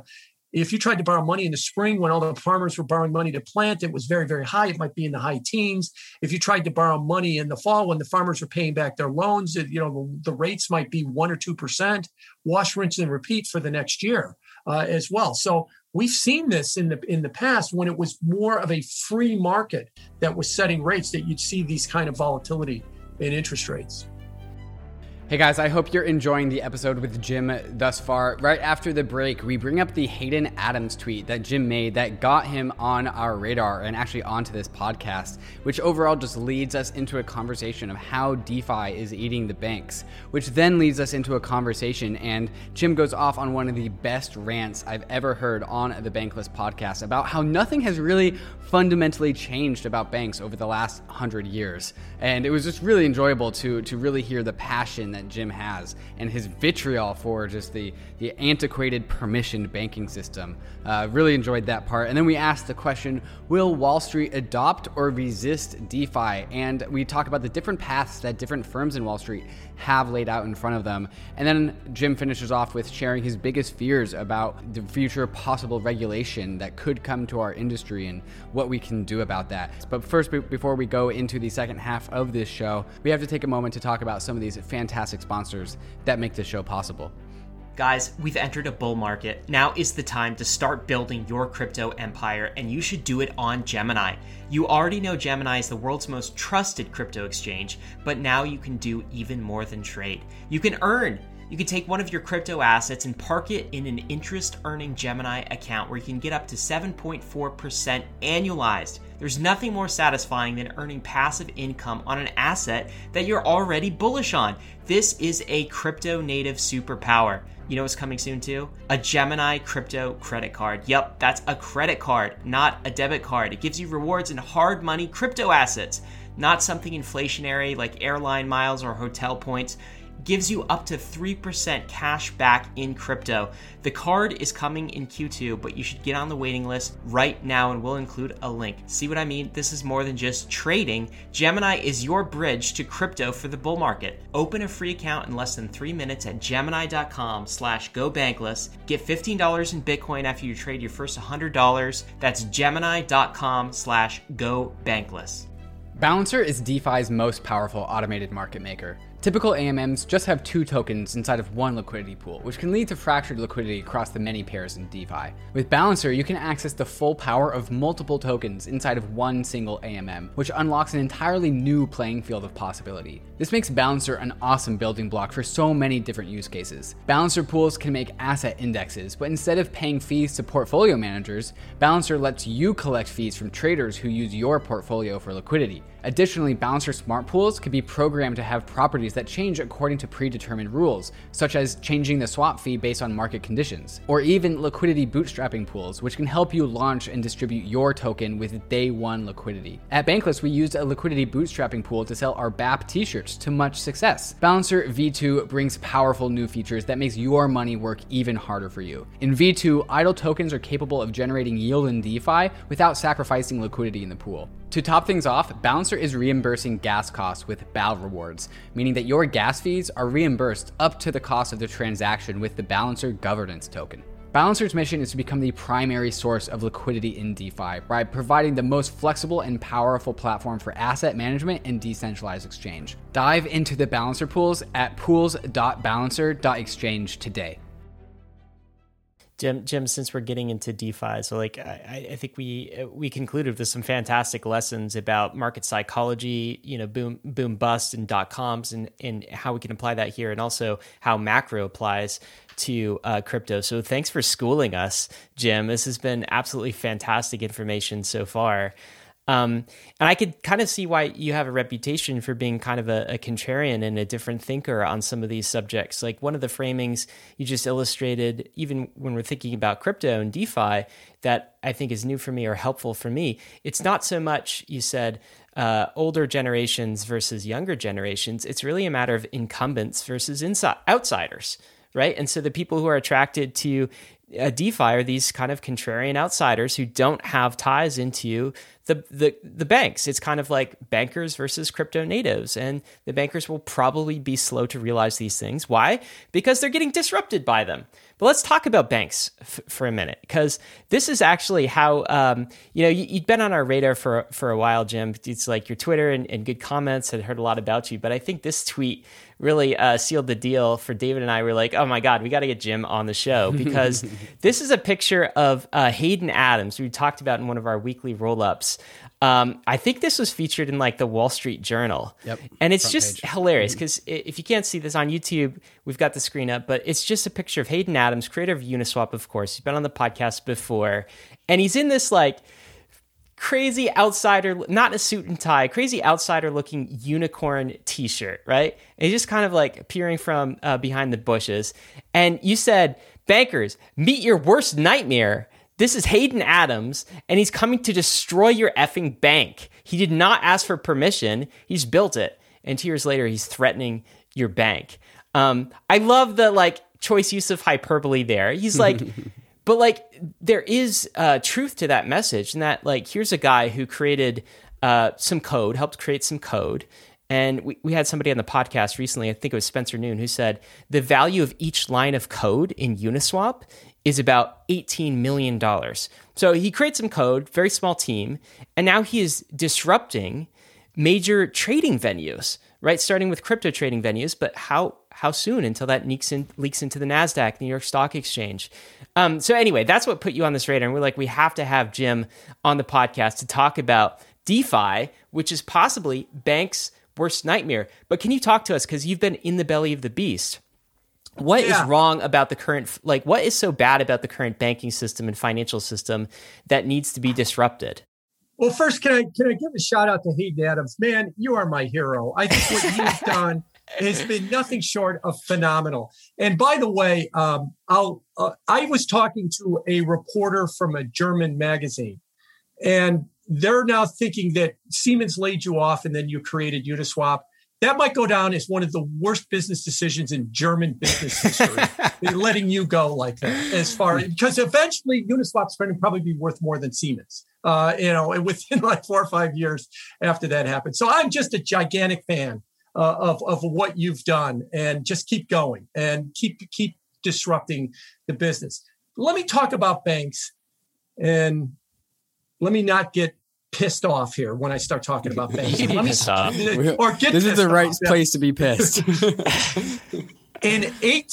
the spring when all the farmers were borrowing money to plant, it was very, very high. It might be in the high teens. If you tried to borrow money in the fall when the farmers were paying back their loans, the rates might be 1 or 2%, wash, rinse, and repeat for the next year as well. So we've seen this in the past when it was more of a free market that was setting rates, that you'd see these kind of volatility in interest rates. Hey guys, I hope you're enjoying the episode with Jim thus far. Right after the break, we bring up the Hayden Adams tweet that Jim made that got him on our radar and actually onto this podcast, which overall just leads us into a conversation of how DeFi is eating the banks, which then leads us into a conversation, and Jim goes off on one of the best rants I've ever heard on the Bankless podcast about how nothing has really fundamentally changed about banks over the last 100 years. And it was just really enjoyable to really hear the passion that Jim has and his vitriol for just the antiquated permissioned banking system. Really enjoyed that part. And then we asked the question, will Wall Street adopt or resist DeFi? And we talk about the different paths that different firms in Wall Street have laid out in front of them. And then Jim finishes off with sharing his biggest fears about the future possible regulation that could come to our industry and what we can do about that. But first, before we go into the second half of this show, we have to take a moment to talk about some of these fantastic sponsors that make this show possible. Guys, we've entered a bull market. Now is the time to start building your crypto empire, and you should do it on Gemini. You already know Gemini is the world's most trusted crypto exchange, but now you can do even more than trade. You can earn. You can take one of your crypto assets and park it in an interest-earning Gemini account where you can get up to 7.4% annualized. There's nothing more satisfying than earning passive income on an asset that you're already bullish on. This is a crypto-native superpower. You know what's coming soon too? A Gemini crypto credit card. Yep, that's a credit card, not a debit card. It gives you rewards in hard money crypto assets, not something inflationary like airline miles or hotel points. Gives you up to 3% cash back in crypto. The card is coming in Q2, but you should get on the waiting list right now and we'll include a link. See what I mean? This is more than just trading. Gemini is your bridge to crypto for the bull market. Open a free account in less than 3 minutes at gemini.com/gobankless. Get $15 in Bitcoin after you trade your first $100. That's gemini.com/gobankless. Balancer is DeFi's most powerful automated market maker. Typical AMMs just have 2 tokens inside of one liquidity pool, which can lead to fractured liquidity across the many pairs in DeFi. With Balancer, you can access the full power of multiple tokens inside of one single AMM, which unlocks an entirely new playing field of possibility. This makes Balancer an awesome building block for so many different use cases. Balancer pools can make asset indexes, but instead of paying fees to portfolio managers, Balancer lets you collect fees from traders who use your portfolio for liquidity. Additionally, Balancer smart pools can be programmed to have properties that change according to predetermined rules, such as changing the swap fee based on market conditions, or even liquidity bootstrapping pools, which can help you launch and distribute your token with day one liquidity. At Bankless, we used a liquidity bootstrapping pool to sell our BAP t-shirts to much success. Balancer V2 brings powerful new features that makes your money work even harder for you. In V2, idle tokens are capable of generating yield in DeFi without sacrificing liquidity in the pool. To top things off, Balancer is reimbursing gas costs with BAL rewards, meaning that your gas fees are reimbursed up to the cost of the transaction with the Balancer governance token. Balancer's mission is to become the primary source of liquidity in DeFi by providing the most flexible and powerful platform for asset management and decentralized exchange. Dive into the Balancer pools at pools.balancer.exchange today. Jim, since we're getting into DeFi, so like I think we concluded with some fantastic lessons about market psychology, boom bust and .coms and how we can apply that here, and also how macro applies to crypto. So thanks for schooling us, Jim. This has been absolutely fantastic information so far. And I could kind of see why you have a reputation for being kind of a contrarian and a different thinker on some of these subjects. Like one of the framings you just illustrated, even when we're thinking about crypto and DeFi, that I think is new for me or helpful for me. It's not so much, you said, older generations versus younger generations. It's really a matter of incumbents versus outsiders, right? And so the people who are attracted to DeFi are these kind of contrarian outsiders who don't have ties into the banks. It's kind of like bankers versus crypto natives, and the bankers will probably be slow to realize these things. Why? Because they're getting disrupted by them. But let's talk about banks for a minute, because this is actually how, you've been on our radar for a while, Jim. It's like your Twitter and good comments had heard a lot about you, but I think this tweet really sealed the deal for David and I. Were like, oh my God, we got to get Jim on the show, because this is a picture of Hayden Adams, who we talked about in one of our weekly roll-ups. I think this was featured in like the Wall Street Journal. Yep. And it's just hilarious, because if you can't see this on YouTube, we've got the screen up, but it's just a picture of Hayden Adams, creator of Uniswap, of course. He's been on the podcast before, and he's in this like crazy outsider, not a suit and tie, crazy outsider looking unicorn t-shirt, right? And he's just kind of like appearing from behind the bushes. And you said, bankers, meet your worst nightmare. This is Hayden Adams, and he's coming to destroy your effing bank. He did not ask for permission. He's built it. And 2 years later, he's threatening your bank. I love the like choice use of hyperbole there. He's like, but like there is truth to that message, and that like here's a guy who created some code, helped create some code. And we had somebody on the podcast recently, I think it was Spencer Noon, who said the value of each line of code in Uniswap is about $18 million. So he creates some code, very small team, and now he is disrupting major trading venues, right? Starting with crypto trading venues, but how soon until that leaks into the NASDAQ, New York Stock Exchange? So anyway, that's what put you on this radar. And we're like, we have to have Jim on the podcast to talk about DeFi, which is possibly banks' worst nightmare. But can you talk to us, because you've been in the belly of the beast? What is wrong about the current, like what is so bad about the current banking system and financial system that needs to be disrupted? Well, first, can I give a shout out to Hayden Adams? Man, you are my hero. I think what you've done has been nothing short of phenomenal. And by the way, I was talking to a reporter from a German magazine, and they're now thinking that Siemens laid you off and then you created Uniswap. That might go down as one of the worst business decisions in German business history, letting you go like that. Because eventually Uniswap's going to probably be worth more than Siemens, within like 4 or 5 years after that happened. So I'm just a gigantic fan of what you've done, and just keep going and keep disrupting the business. Let me talk about banks, and let me not get pissed off here when I start talking about banks. You can be pissed off. This is the right place to be pissed. In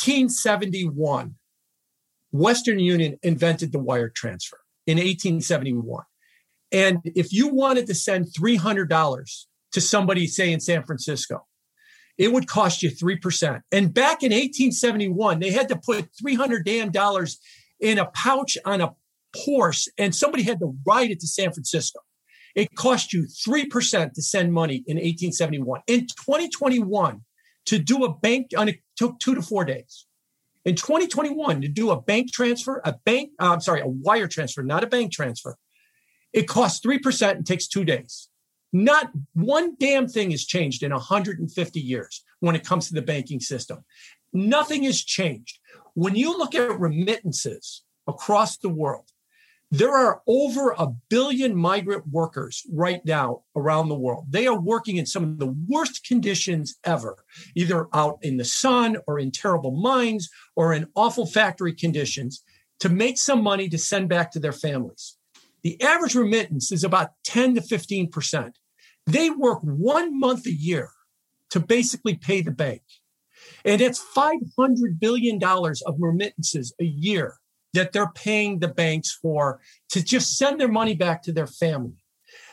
1871, Western Union invented the wire transfer in 1871. And if you wanted to send $300 to somebody, say in San Francisco, it would cost you 3%. And back in 1871, they had to put $300 damn in a pouch on a horse, and somebody had to ride it to San Francisco. It cost you 3% to send money in 1871. In 2021, to do a bank, took 2 to 4 days. In 2021, to do a bank transfer, a wire transfer, not a bank transfer, it costs 3% and takes 2 days. Not one damn thing has changed in 150 years when it comes to the banking system. Nothing has changed. When you look at remittances across the world, there are over 1 billion migrant workers right now around the world. They are working in some of the worst conditions ever, either out in the sun or in terrible mines or in awful factory conditions. to make some money to send back to their families. The average remittance is about 10 to 15%. They work 1 month a year to basically pay the bank. And it's $500 billion of remittances a year that they're paying the banks for to just send their money back to their family.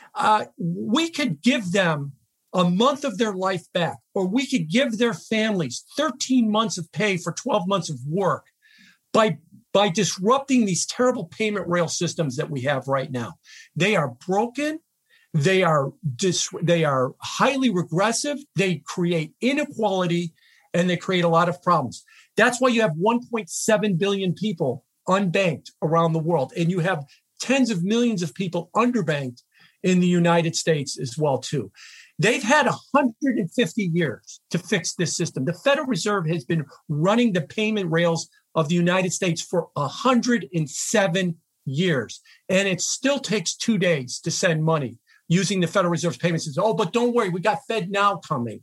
We could give them a month of their life back, or we could give their families 13 months of pay for 12 months of work by disrupting these terrible payment rail systems that we have right now. They are broken. They are highly regressive. They create inequality, and they create a lot of problems. That's why you have 1.7 billion people unbanked around the world, and you have tens of millions of people underbanked in the United States as well, too. They've had 150 years to fix this system. The Federal Reserve has been running the payment rails of the United States for 107 years, and it still takes 2 days to send money using the Federal Reserve's payment system. Oh, but don't worry, we got FedNow coming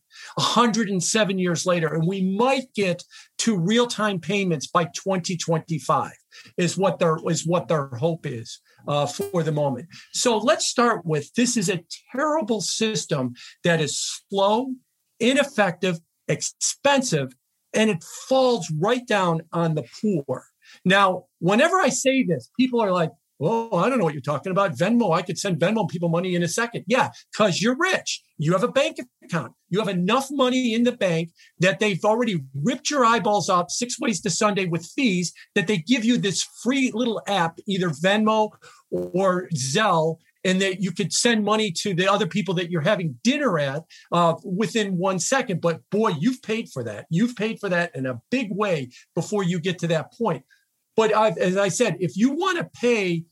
107 years later, and we might get to real-time payments by 2025 is what their hope is for the moment. So let's start with, this is a terrible system that is slow, ineffective, expensive, and it falls right down on the poor. Now, whenever I say this, people are like, oh, I don't know what you're talking about. Venmo, I could send Venmo people money in a second. Yeah, because you're rich. You have a bank account. You have enough money in the bank that they've already ripped your eyeballs out 6 ways to Sunday with fees, that they give you this free little app, either Venmo or Zelle, and that you could send money to the other people that you're having dinner at within 1 second. But boy, you've paid for that. You've paid for that in a big way before you get to that point. But as I said, if you want to pay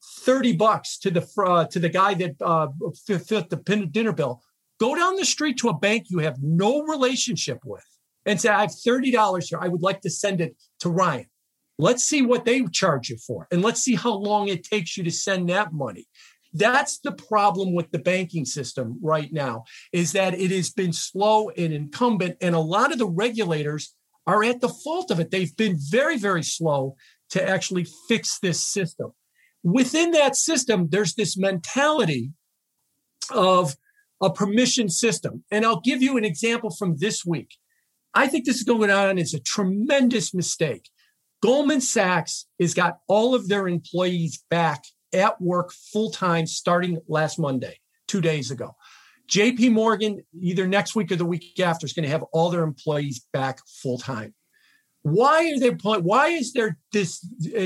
$30 to the guy that fit the dinner bill, go down the street to a bank you have no relationship with and say, I have $30 here. I would like to send it to Ryan. Let's see what they charge you for, and let's see how long it takes you to send that money. That's the problem with the banking system right now, is that it has been slow and incumbent, and a lot of the regulators are at the fault of it. They've been very, very slow to actually fix this system. Within that system, there's this mentality of a permission system. And I'll give you an example from this week. I think this is going on is a tremendous mistake. Goldman Sachs has got all of their employees back at work full-time starting last Monday, 2 days ago. JP Morgan, either next week or the week after, is going to have all their employees back full-time. Why is there this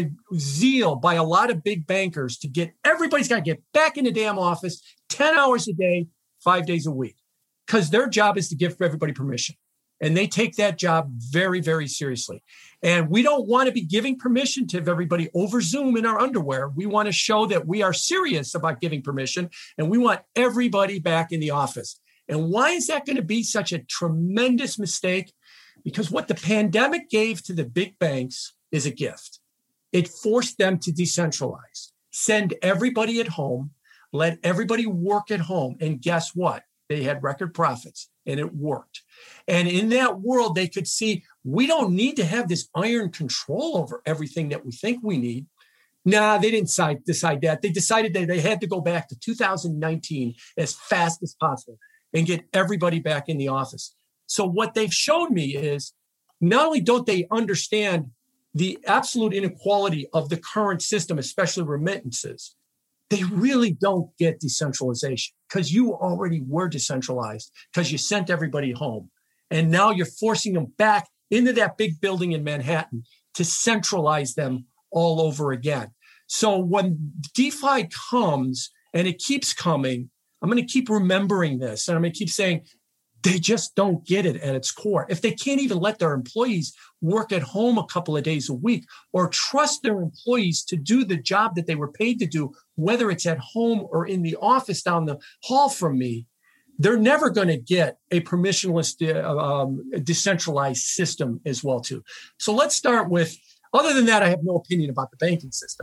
zeal by a lot of big bankers to get everybody's got to get back in the damn office 10 hours a day, 5 days a week? Because their job is to give everybody permission. And they take that job very, very seriously. And we don't want to be giving permission to everybody over Zoom in our underwear. We want to show that we are serious about giving permission, and we want everybody back in the office. And why is that going to be such a tremendous mistake? Because what the pandemic gave to the big banks is a gift. It forced them to decentralize, send everybody at home, let everybody work at home. And guess what? They had record profits, and it worked. And in that world, they could see, we don't need to have this iron control over everything that we think we need. Nah, they didn't decide that. They decided that they had to go back to 2019 as fast as possible and get everybody back in the office. So what they've shown me is not only don't they understand the absolute inequality of the current system, especially remittances, they really don't get decentralization, because you already were decentralized because you sent everybody home. And now you're forcing them back into that big building in Manhattan to centralize them all over again. So when DeFi comes, and it keeps coming, I'm going to keep remembering this, and I'm going to keep saying, they just don't get it at its core. If they can't even let their employees work at home a couple of days a week, or trust their employees to do the job that they were paid to do, whether it's at home or in the office down the hall from me, they're never going to get a permissionless, decentralized system as well, too. So let's start with, other than that, I have no opinion about the banking system.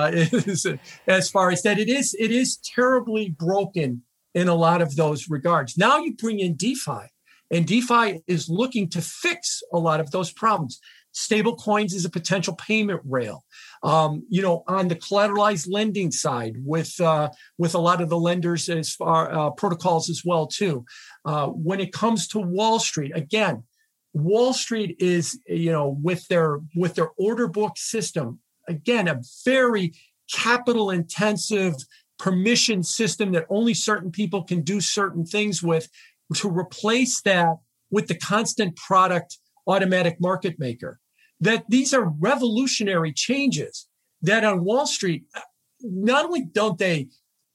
As far as that, it is terribly broken in a lot of those regards. Now you bring in DeFi, and DeFi is looking to fix a lot of those problems. stable coins as a potential payment rail. On the collateralized lending side with a lot of the lenders as far protocols as well too. When it comes to Wall Street, again, Wall Street is, with their order book system, again, a very capital intensive permission system that only certain people can do certain things with, to replace that with the constant product automatic market maker. That these are revolutionary changes that on Wall Street, not only don't they,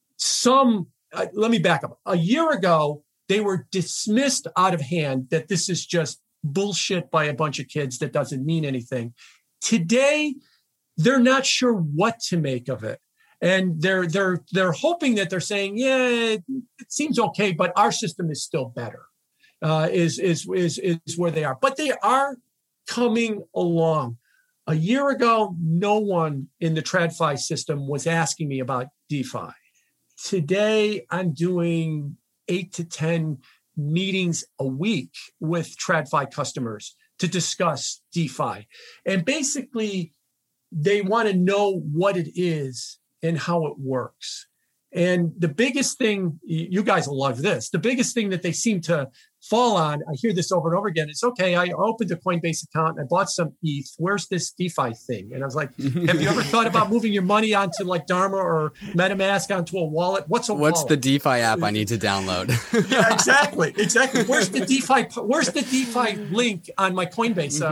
let me back up. A year ago, they were dismissed out of hand that this is just bullshit by a bunch of kids that doesn't mean anything. Today, they're not sure what to make of it. And they're hoping that they're saying, yeah, it seems okay, but our system is still better, is where they are. But they are coming along. A year ago, no one in the TradFi system was asking me about DeFi. Today, I'm doing 8 to 10 meetings a week with TradFi customers to discuss DeFi. And basically, they want to know what it is and how it works. And the biggest thing, you guys will love this, the biggest thing that they seem to fall on, I hear this over and over again, is, okay, I opened a Coinbase account and I bought some ETH. Where's this DeFi thing? And I was like, have you ever thought about moving your money onto like Dharma or MetaMask onto a wallet? What's wallet? The DeFi app I need to download? Yeah, exactly. Where's the DeFi link on my Coinbase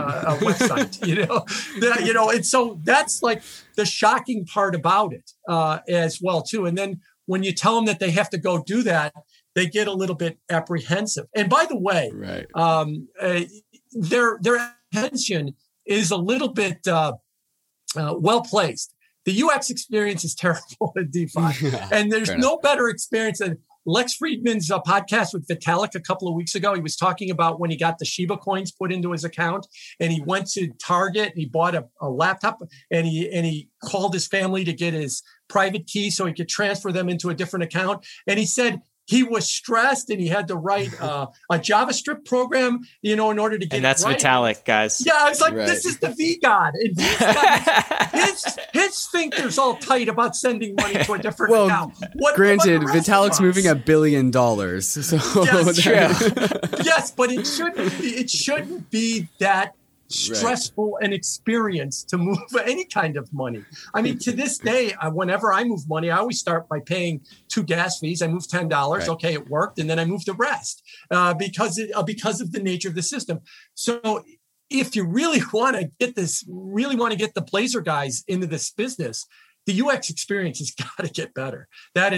website? And so that's like the shocking part about it as well too. And then when you tell them that they have to go do that, they get a little bit apprehensive. And by the way, right. Their attention is a little bit well placed. The UX experience is terrible at DeFi, and there's no better experience than Lex Friedman's podcast with Vitalik a couple of weeks ago. He was talking about when he got the Shiba coins put into his account, and he went to Target and he bought a laptop, and he called his family to get his private key so he could transfer them into a different account. And he said he was stressed and he had to write a JavaScript program, in order to get and that's it right. Vitalik, guys. Yeah, I was like, This is the V God. And his sphincter's all tight about sending money to a different account. Granted, Vitalik's moving $1 billion. So yes, true. Yes, but it shouldn't be that stressful an experience to move any kind of money. I mean, to this day, whenever I move money, I always start by paying 2 gas fees. I move $10. Right. Okay, it worked. And then I move the rest because of the nature of the system. So if you really want to get the Blazor guys into this business, the UX experience has got to get better. That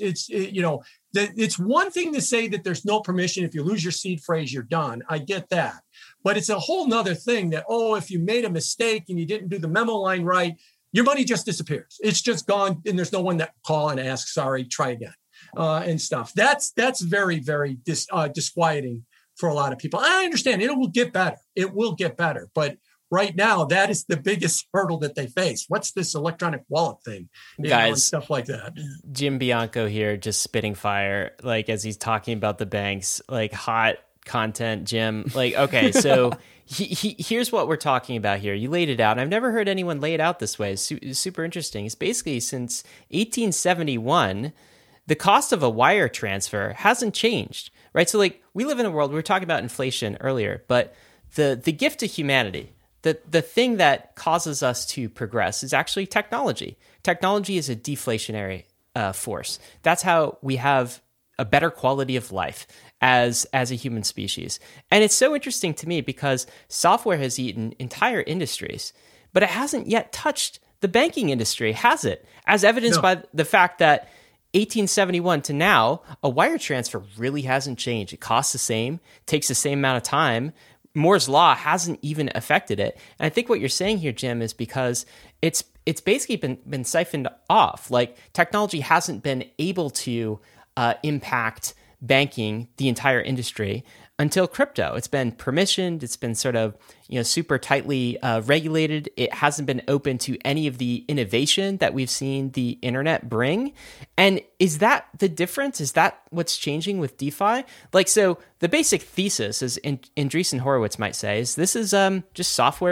it's one thing to say that there's no permission. If you lose your seed phrase, you're done. I get that. But it's a whole nother thing that, if you made a mistake and you didn't do the memo line right, your money just disappears. It's just gone, and there's no one that call and ask, sorry, try again, and stuff. That's very, very disquieting for a lot of people. I understand it will get better. It will get better. But right now, that is the biggest hurdle that they face. What's this electronic wallet thing? Guys, and stuff like that. Jim Bianco here just spitting fire, like as he's talking about the banks, like hot content, Jim. Like, okay, so here's what we're talking about here. You laid it out. And I've never heard anyone lay it out this way. It's super interesting. It's basically since 1871, the cost of a wire transfer hasn't changed, right? So like we live in a world, we were talking about inflation earlier, but the gift to humanity, the thing that causes us to progress is actually technology. Technology is a deflationary force. That's how we have a better quality of life as a human species. And it's so interesting to me because software has eaten entire industries, but it hasn't yet touched the banking industry, has it? As evidenced by the fact that 1871 to now, a wire transfer really hasn't changed. It costs the same, takes the same amount of time. Moore's Law hasn't even affected it. And I think what you're saying here, Jim, is because it's basically been siphoned off. Like technology hasn't been able to impact banking, the entire industry, until crypto. It's been permissioned. It's been sort of, super tightly regulated. It hasn't been open to any of the innovation that we've seen the internet bring. And is that the difference? Is that what's changing with DeFi? Like, so the basic thesis, as Andreessen Horowitz might say, is this is just software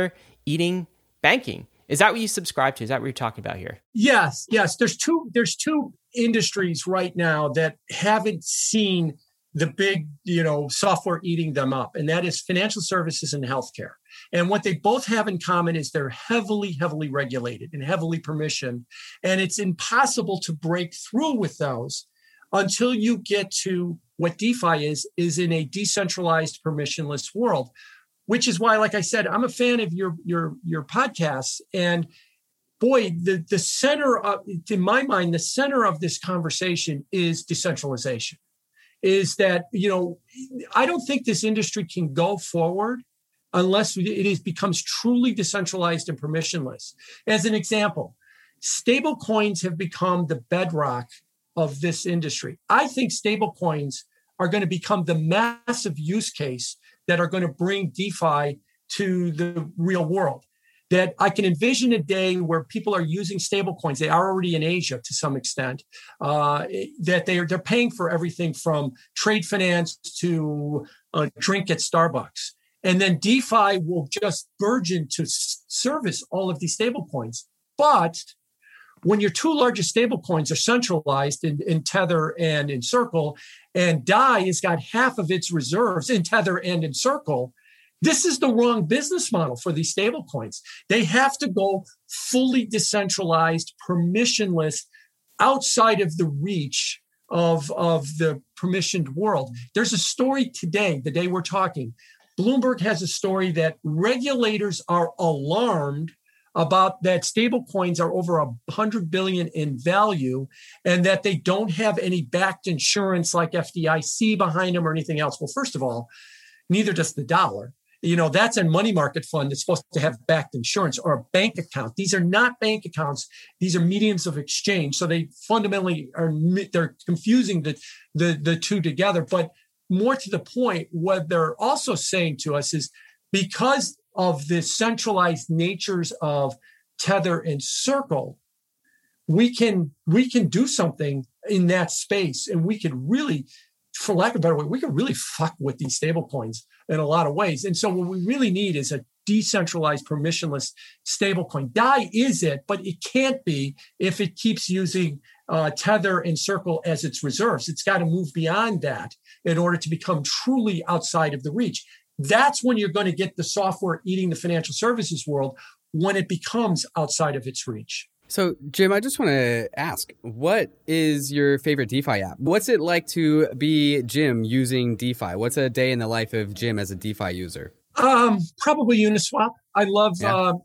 eating banking. Is that what you subscribe to? Is that what you're talking about here? Yes. There's two industries right now that haven't seen the big, software eating them up, and that is financial services and healthcare. And what they both have in common is they're heavily, heavily regulated and heavily permissioned. And it's impossible to break through with those until you get to what DeFi is in a decentralized, permissionless world, which is why, like I said, I'm a fan of your podcasts. And boy, the center of, in my mind, the center of this conversation is decentralization. Is that, I don't think this industry can go forward unless it becomes truly decentralized and permissionless. As an example, stable coins have become the bedrock of this industry. I think stable coins are going to become the massive use case that are going to bring DeFi to the real world. That I can envision a day where people are using stable coins. They are already in Asia to some extent. That they're paying for everything from trade finance to a drink at Starbucks. And then DeFi will just burgeon to service all of these stable coins. But when your two largest stable coins are centralized in Tether and in Circle, and DAI has got half of its reserves in Tether and in Circle, this is the wrong business model for these stable coins. They have to go fully decentralized, permissionless, outside of the reach of the permissioned world. There's a story today, the day we're talking. Bloomberg has a story that regulators are alarmed about that stable coins are over $100 billion in value and that they don't have any backed insurance like FDIC behind them or anything else. Well, first of all, neither does the dollar. That's a money market fund that's supposed to have backed insurance or a bank account. These are not bank accounts. These are mediums of exchange. So they fundamentally they're confusing the two together. But more to the point, what they're also saying to us is because of the centralized natures of Tether and Circle, we can do something in that space, and we could really, for lack of a better way, we could really fuck with these stable coins in a lot of ways. And so what we really need is a decentralized, permissionless stablecoin. DAI is it, but it can't be if it keeps using Tether and Circle as its reserves. It's got to move beyond that in order to become truly outside of the reach. That's when you're going to get the software eating the financial services world, when it becomes outside of its reach. So, Jim, I just want to ask, what is your favorite DeFi app? What's it like to be Jim using DeFi? What's a day in the life of Jim as a DeFi user? Probably Uniswap. I love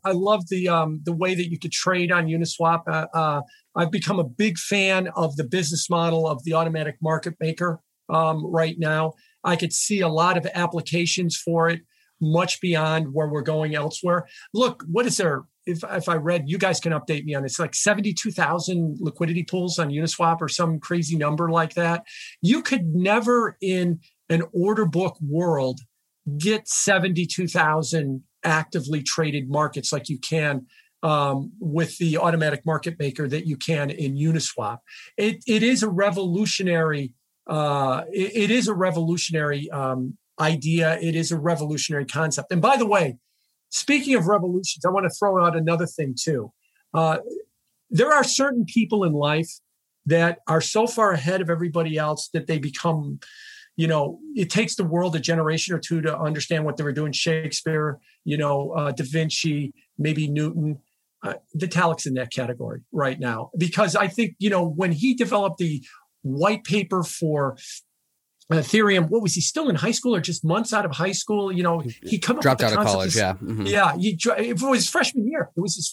the way that you could trade on Uniswap. I've become a big fan of the business model of the automatic market maker right now. I could see a lot of applications for it, much beyond where we're going elsewhere. Look, what is there? If I read, you guys can update me on this, like 72,000 liquidity pools on Uniswap or some crazy number like that. You could never in an order book world get 72,000 actively traded markets like you can with the automatic market maker that you can in Uniswap. It is a revolutionary. It is a revolutionary idea. It is a revolutionary concept. And by the way, speaking of revolutions, I want to throw out another thing too. There are certain people in life that are so far ahead of everybody else that they become, it takes the world a generation or two to understand what they were doing. Shakespeare, Da Vinci, maybe Newton. Vitalik's in that category right now, because I think, when he developed the white paper for Ethereum, what was he, still in high school or just months out of high school? He dropped out of college. Yeah. Mm-hmm. Yeah. It was his freshman year.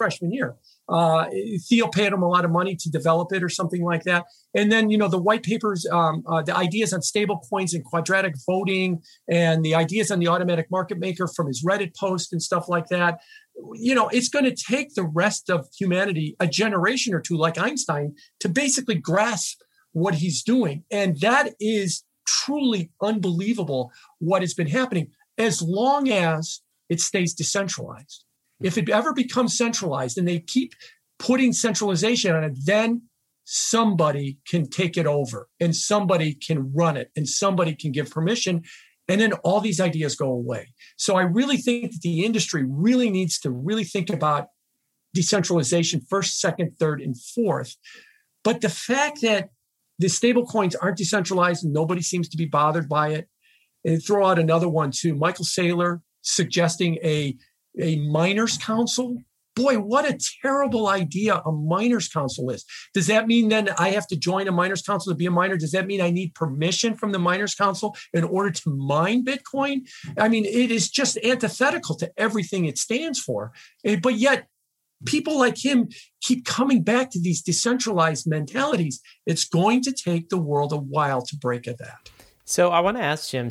Theo paid him a lot of money to develop it or something like that. And then, the white papers, the ideas on stable coins and quadratic voting and the ideas on the automatic market maker from his Reddit post and stuff like that. It's going to take the rest of humanity a generation or two, like Einstein, to basically grasp what he's doing. And that is truly unbelievable what has been happening, as long as it stays decentralized. If it ever becomes centralized and they keep putting centralization on it, then somebody can take it over and somebody can run it and somebody can give permission. And then all these ideas go away. So I really think that the industry really needs to really think about decentralization first, second, third, and fourth. But the fact that the stable coins aren't decentralized and nobody seems to be bothered by it. And throw out another one too. Michael Saylor suggesting a miners council. Boy, what a terrible idea a miners council is. Does that mean then I have to join a miners council to be a miner? Does that mean I need permission from the miners council in order to mine Bitcoin? I mean, it is just antithetical to everything it stands for. But yet people like him keep coming back to these decentralized mentalities. It's going to take the world a while to break at that. So I want to ask Jim,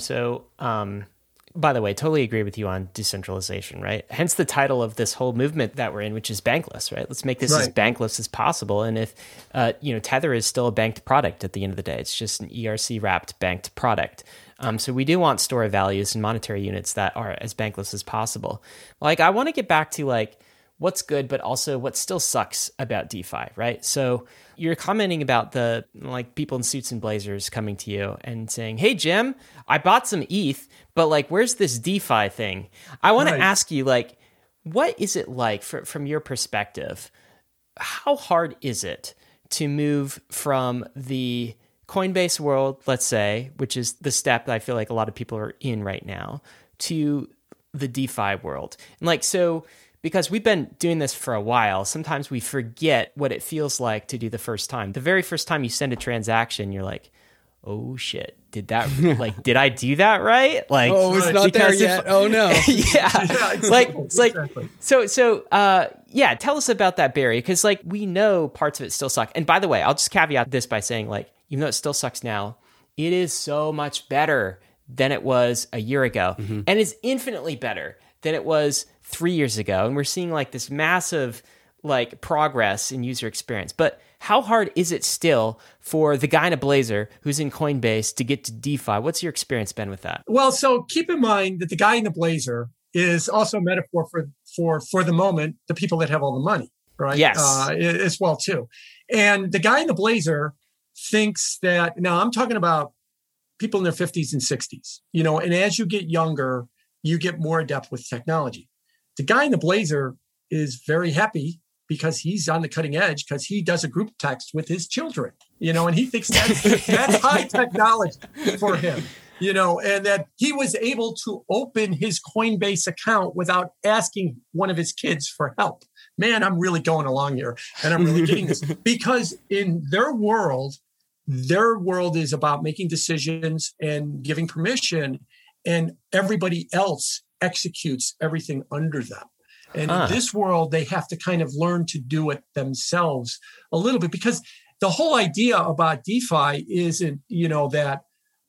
by the way, totally agree with you on decentralization, right? Hence the title of this whole movement that we're in, which is bankless, right? Let's make this as bankless as possible. And if, Tether is still a banked product at the end of the day, it's just an ERC wrapped banked product. So we do want store of values and monetary units that are as bankless as possible. Like, I want to get back to what's good, but also what still sucks about DeFi, right? So you're commenting about the people in suits and blazers coming to you and saying, "Hey, Jim, I bought some ETH, but where's this DeFi thing?" I want to ask you, what is it like from your perspective? How hard is it to move from the Coinbase world, let's say, which is the step that I feel like a lot of people are in right now, to the DeFi world? And because we've been doing this for a while, sometimes we forget what it feels like to do the first time. The very first time you send a transaction, you're like, "Oh shit, did I do that right?" It's not there yet. Oh no. Yeah. Exactly. Yeah, tell us about that, Barry, because we know parts of it still suck. And by the way, I'll just caveat this by saying even though it still sucks now, it is so much better than it was a year ago, and is infinitely better than it was 3 years ago. And we're seeing this massive progress in user experience. But how hard is it still for the guy in a blazer who's in Coinbase to get to DeFi? What's your experience been with that? Well, so keep in mind that the guy in the blazer is also a metaphor for the moment, the people that have all the money, right? Yes. As well too. And the guy in the blazer thinks that, now I'm talking about people in their 50s and 60s, and as you get younger, you get more adept with technology. The guy in the blazer is very happy because he's on the cutting edge, because he does a group text with his children, and he thinks that's high technology for him, and that he was able to open his Coinbase account without asking one of his kids for help. Man, I'm really going along here, and I'm really getting this, because in their world is about making decisions and giving permission, and everybody else executes everything under them. And in this world, they have to kind of learn to do it themselves a little bit, because the whole idea about DeFi isn't, that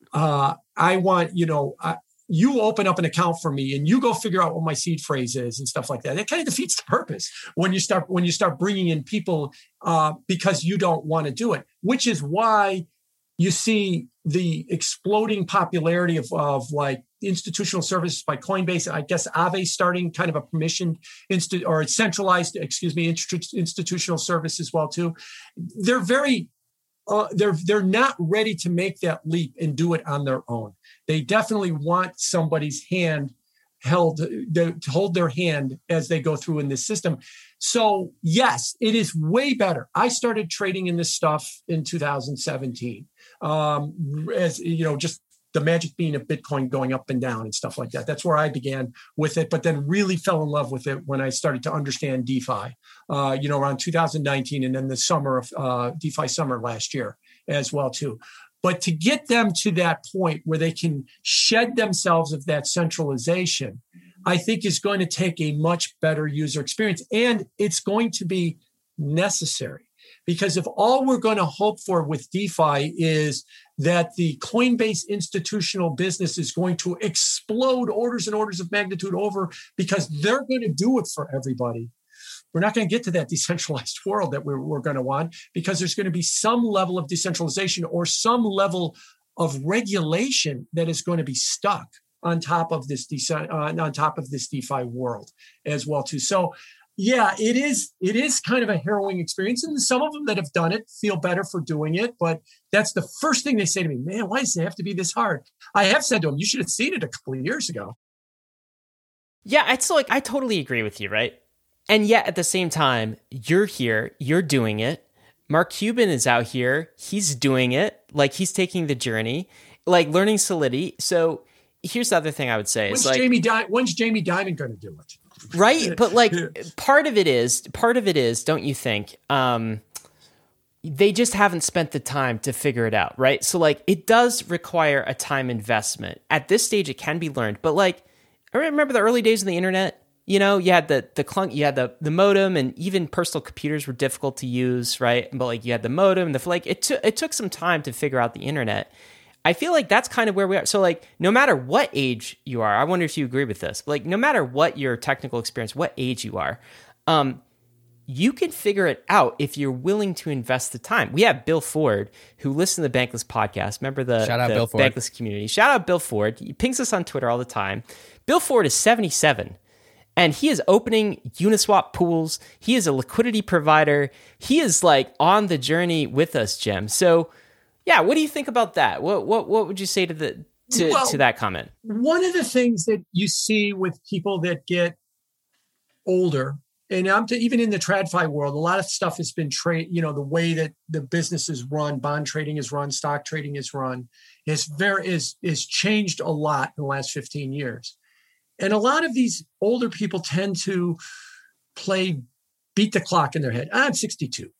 I want, you open up an account for me and you go figure out what my seed phrase is and stuff like that. That kind of defeats the purpose when you start bringing in people because you don't want to do it, which is why you see the exploding popularity of institutional services by Coinbase. I guess Aave starting kind of a permissioned centralized institutional service as well too. They're very they're not ready to make that leap and do it on their own. They definitely want somebody's hand to hold their hand as they go through in this system. So yes, it is way better. I started trading in this stuff in 2017. As just the magic being of Bitcoin going up and down and stuff like that. That's where I began with it, but then really fell in love with it when I started to understand DeFi, around 2019, and then the summer of DeFi summer last year as well too. But to get them to that point where they can shed themselves of that centralization, I think is going to take a much better user experience, and it's going to be necessary. Because if all we're going to hope for with DeFi is that the Coinbase institutional business is going to explode orders and orders of magnitude over because they're going to do it for everybody, we're not going to get to that decentralized world that we're going to want, because there's going to be some level of decentralization or some level of regulation that is going to be stuck on top of this DeFi world as well too. So yeah, it is kind of a harrowing experience. And some of them that have done it feel better for doing it. But that's the first thing they say to me, "Man, why does it have to be this hard?" I have said to him, you should have seen it a couple of years ago. Yeah, it's like, I totally agree with you, right? And yet at the same time, you're here, you're doing it. Mark Cuban is out here, he's doing it. Like, he's taking the journey, like learning Solidity. So here's the other thing I would say. When's like, Jamie Dimon going to do it? Right? But like, part of it is, don't you think? They just haven't spent the time to figure it out, right? So like, it does require a time investment. At this stage, it can be learned. But like, I remember the early days of the internet. You know, you had the clunk, you had the modem, and even personal computers were difficult to use, right? But like, you had the modem, it took some time to figure out the internet. I feel like that's kind of where we are. So like, no matter what age you are, I wonder if you agree with this. Like, no matter what your technical experience, what age you are, you can figure it out if you're willing to invest the time. We have Bill Ford, who listens to the Bankless podcast. Remember the Bankless community. Shout out Bill Ford. He pings us on Twitter all the time. Bill Ford is 77. And he is opening Uniswap pools. He is a liquidity provider. He is like on the journey with us, Jim. So, yeah, what do you think about that? What would you say to that comment? One of the things that you see with people that get older, and even in the TradFi world, a lot of stuff has been the way that the business is run, bond trading is run, stock trading is run, is changed a lot in the last 15 years. And a lot of these older people tend to beat the clock in their head. I'm 62.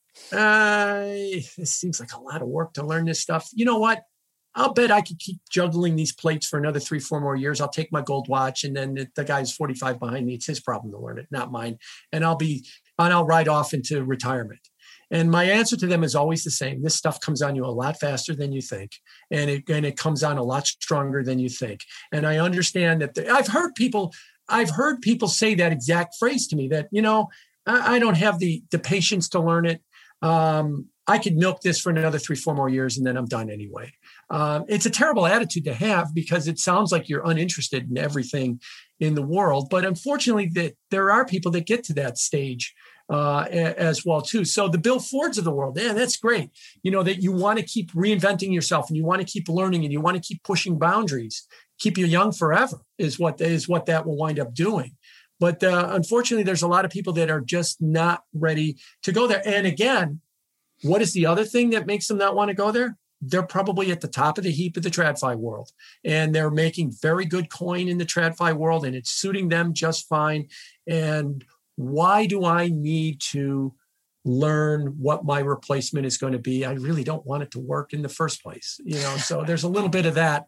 This seems like a lot of work to learn this stuff. You know what? I'll bet I could keep juggling these plates for another 3-4 more years. I'll take my gold watch, and then the guy's 45 behind me. It's his problem to learn it, not mine. And I'll ride off into retirement. And my answer to them is always the same. This stuff comes on you a lot faster than you think. And it comes on a lot stronger than you think. And I understand that I've heard people say that exact phrase to me, that, I don't have the patience to learn it. I could milk this for another 3-4 more years, and then I'm done anyway. It's a terrible attitude to have, because it sounds like you're uninterested in everything in the world. But unfortunately, there are people that get to that stage as well too. So the Bill Fords of the world, that's great. That you want to keep reinventing yourself, and you want to keep learning, and you want to keep pushing boundaries, keep you young forever is what that will wind up doing. But unfortunately, there's a lot of people that are just not ready to go there. And again, what is the other thing that makes them not want to go there? They're probably at the top of the heap of the TradFi world, and they're making very good coin in the TradFi world, and it's suiting them just fine. And why do I need to learn what my replacement is going to be? I really don't want it to work in the first place, so there's a little bit of that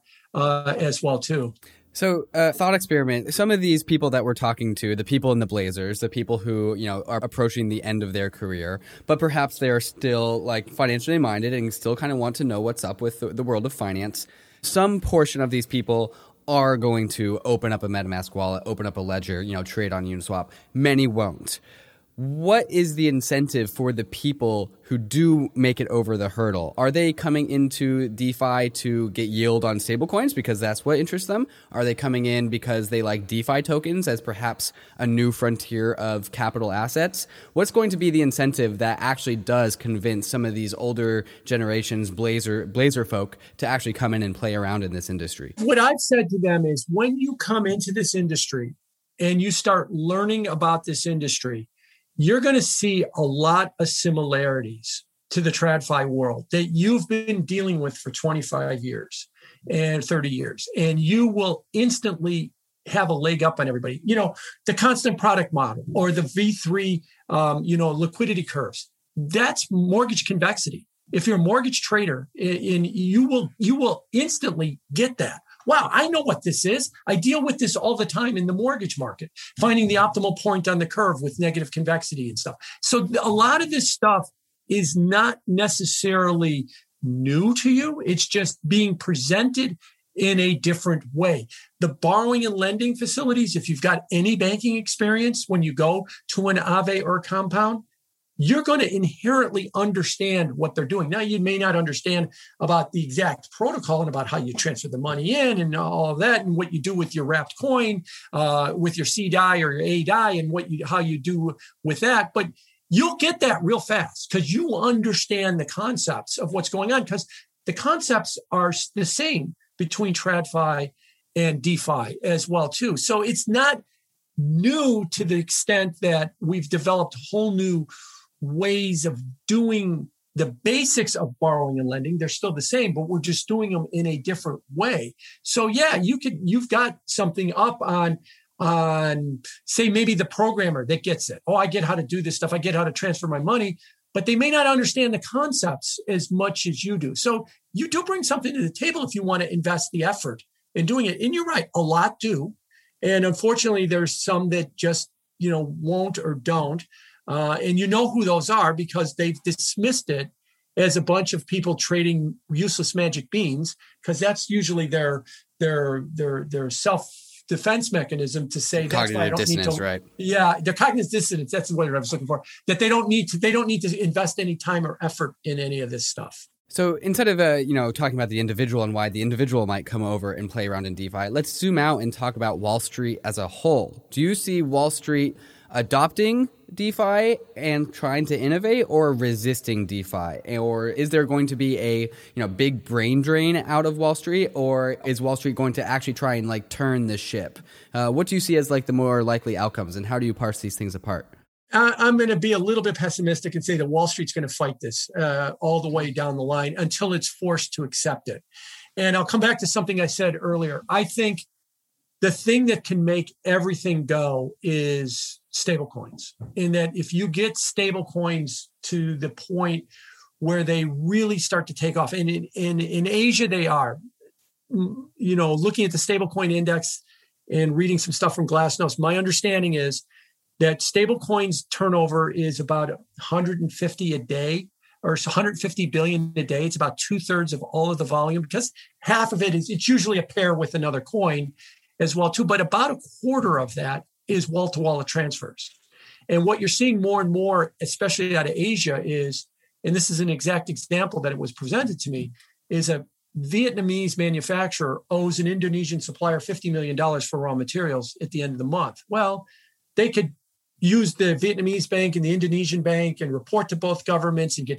as well too. So, thought experiment. Some of these people that we're talking to, the people in the Blazers, the people who, are approaching the end of their career, but perhaps they are still like financially minded and still kind of want to know what's up with the world of finance. Some portion of these people are going to open up a MetaMask wallet, open up a ledger, trade on Uniswap. Many won't. What is the incentive for the people who do make it over the hurdle? Are they coming into DeFi to get yield on stablecoins because that's what interests them? Are they coming in because they like DeFi tokens as perhaps a new frontier of capital assets? What's going to be the incentive that actually does convince some of these older generations, Blazer folk, to actually come in and play around in this industry? What I've said to them is, when you come into this industry and you start learning about this industry, you're going to see a lot of similarities to the TradFi world that you've been dealing with for 25 years and 30 years. And you will instantly have a leg up on everybody. The constant product model or the V3, liquidity curves, that's mortgage convexity. If you're a mortgage trader, you will instantly get that. Wow, I know what this is. I deal with this all the time in the mortgage market, finding the optimal point on the curve with negative convexity and stuff. So a lot of this stuff is not necessarily new to you. It's just being presented in a different way. The borrowing and lending facilities, if you've got any banking experience, when you go to an Aave or a Compound, you're going to inherently understand what they're doing. Now, you may not understand about the exact protocol and about how you transfer the money in and all of that, and what you do with your wrapped coin, with your C DAI or your A DAI, and how you do with that. But you'll get that real fast because you understand the concepts of what's going on, because the concepts are the same between TradFi and DeFi as well, too. So it's not new to the extent that we've developed whole new ways of doing the basics of borrowing and lending. They're still the same, but we're just doing them in a different way. So yeah, you've got something up on say maybe the programmer that gets it. Oh, I get how to do this stuff. I get how to transfer my money, but they may not understand the concepts as much as you do. So you do bring something to the table if you want to invest the effort in doing it. And you're right, a lot do. And unfortunately, there's some that just, won't or don't. And you know who those are because they've dismissed it as a bunch of people trading useless magic beans, because that's usually their self-defense mechanism to say that's why I don't need to. Right? Yeah, their cognitive dissonance. That's the word I was looking for. That they don't need to invest any time or effort in any of this stuff. So instead of talking about the individual and why the individual might come over and play around in DeFi, let's zoom out and talk about Wall Street as a whole. Do you see Wall Street adopting DeFi and trying to innovate, or resisting DeFi? Or is there going to be a big brain drain out of Wall Street, or is Wall Street going to actually try and turn the ship? What do you see as the more likely outcomes, and how do you parse these things apart? I'm going to be a little bit pessimistic and say that Wall Street's going to fight this all the way down the line until it's forced to accept it. And I'll come back to something I said earlier. I think the thing that can make everything go is stablecoins. In that if you get stablecoins to the point where they really start to take off, and in Asia they are, looking at the stablecoin index and reading some stuff from Glassnode, my understanding is that stablecoins turnover is about 150 a day, or 150 billion a day. It's about 2/3 of all of the volume, because half of it's usually a pair with another coin as well too. But about a quarter of that is wall-to-wall transfers. And what you're seeing more and more, especially out of Asia, is, and this is an exact example that it was presented to me, is a Vietnamese manufacturer owes an Indonesian supplier $50 million for raw materials at the end of the month. Well, they could use the Vietnamese bank and the Indonesian bank and report to both governments and get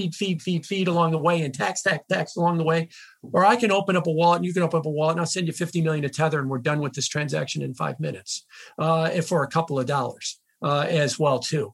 feed along the way, and tax along the way. Or I can open up a wallet and you can open up a wallet and I'll send you 50 million to Tether and we're done with this transaction in 5 minutes for a couple of dollars as well too.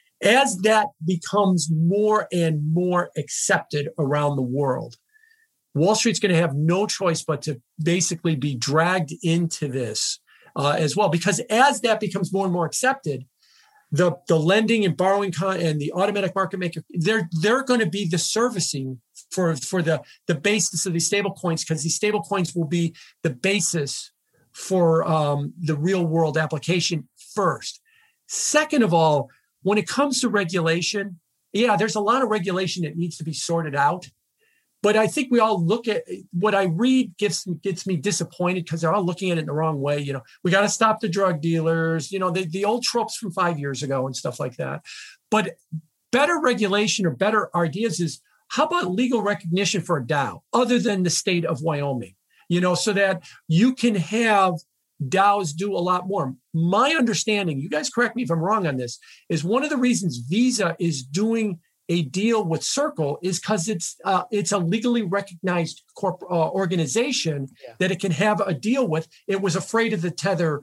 As that becomes more and more accepted around the world, Wall Street's going to have no choice but to basically be dragged into this as well, because as that becomes more and more accepted, the lending and borrowing and the automatic market maker, they're going to be the servicing for the basis of these stable coins, because these stable coins will be the basis for the real world application first. Second of all, when it comes to regulation, yeah, there's a lot of regulation that needs to be sorted out. But I think we all look at what I read gets me disappointed, because they're all looking at it in the wrong way. We got to stop the drug dealers, the old tropes from 5 years ago and stuff like that. But better regulation or better ideas is, how about legal recognition for a DAO other than the state of Wyoming, so that you can have DAOs do a lot more. My understanding, you guys correct me if I'm wrong on this, is one of the reasons Visa is doing a deal with Circle is because it's a legally recognized organization that it can have a deal with. It was afraid of the Tether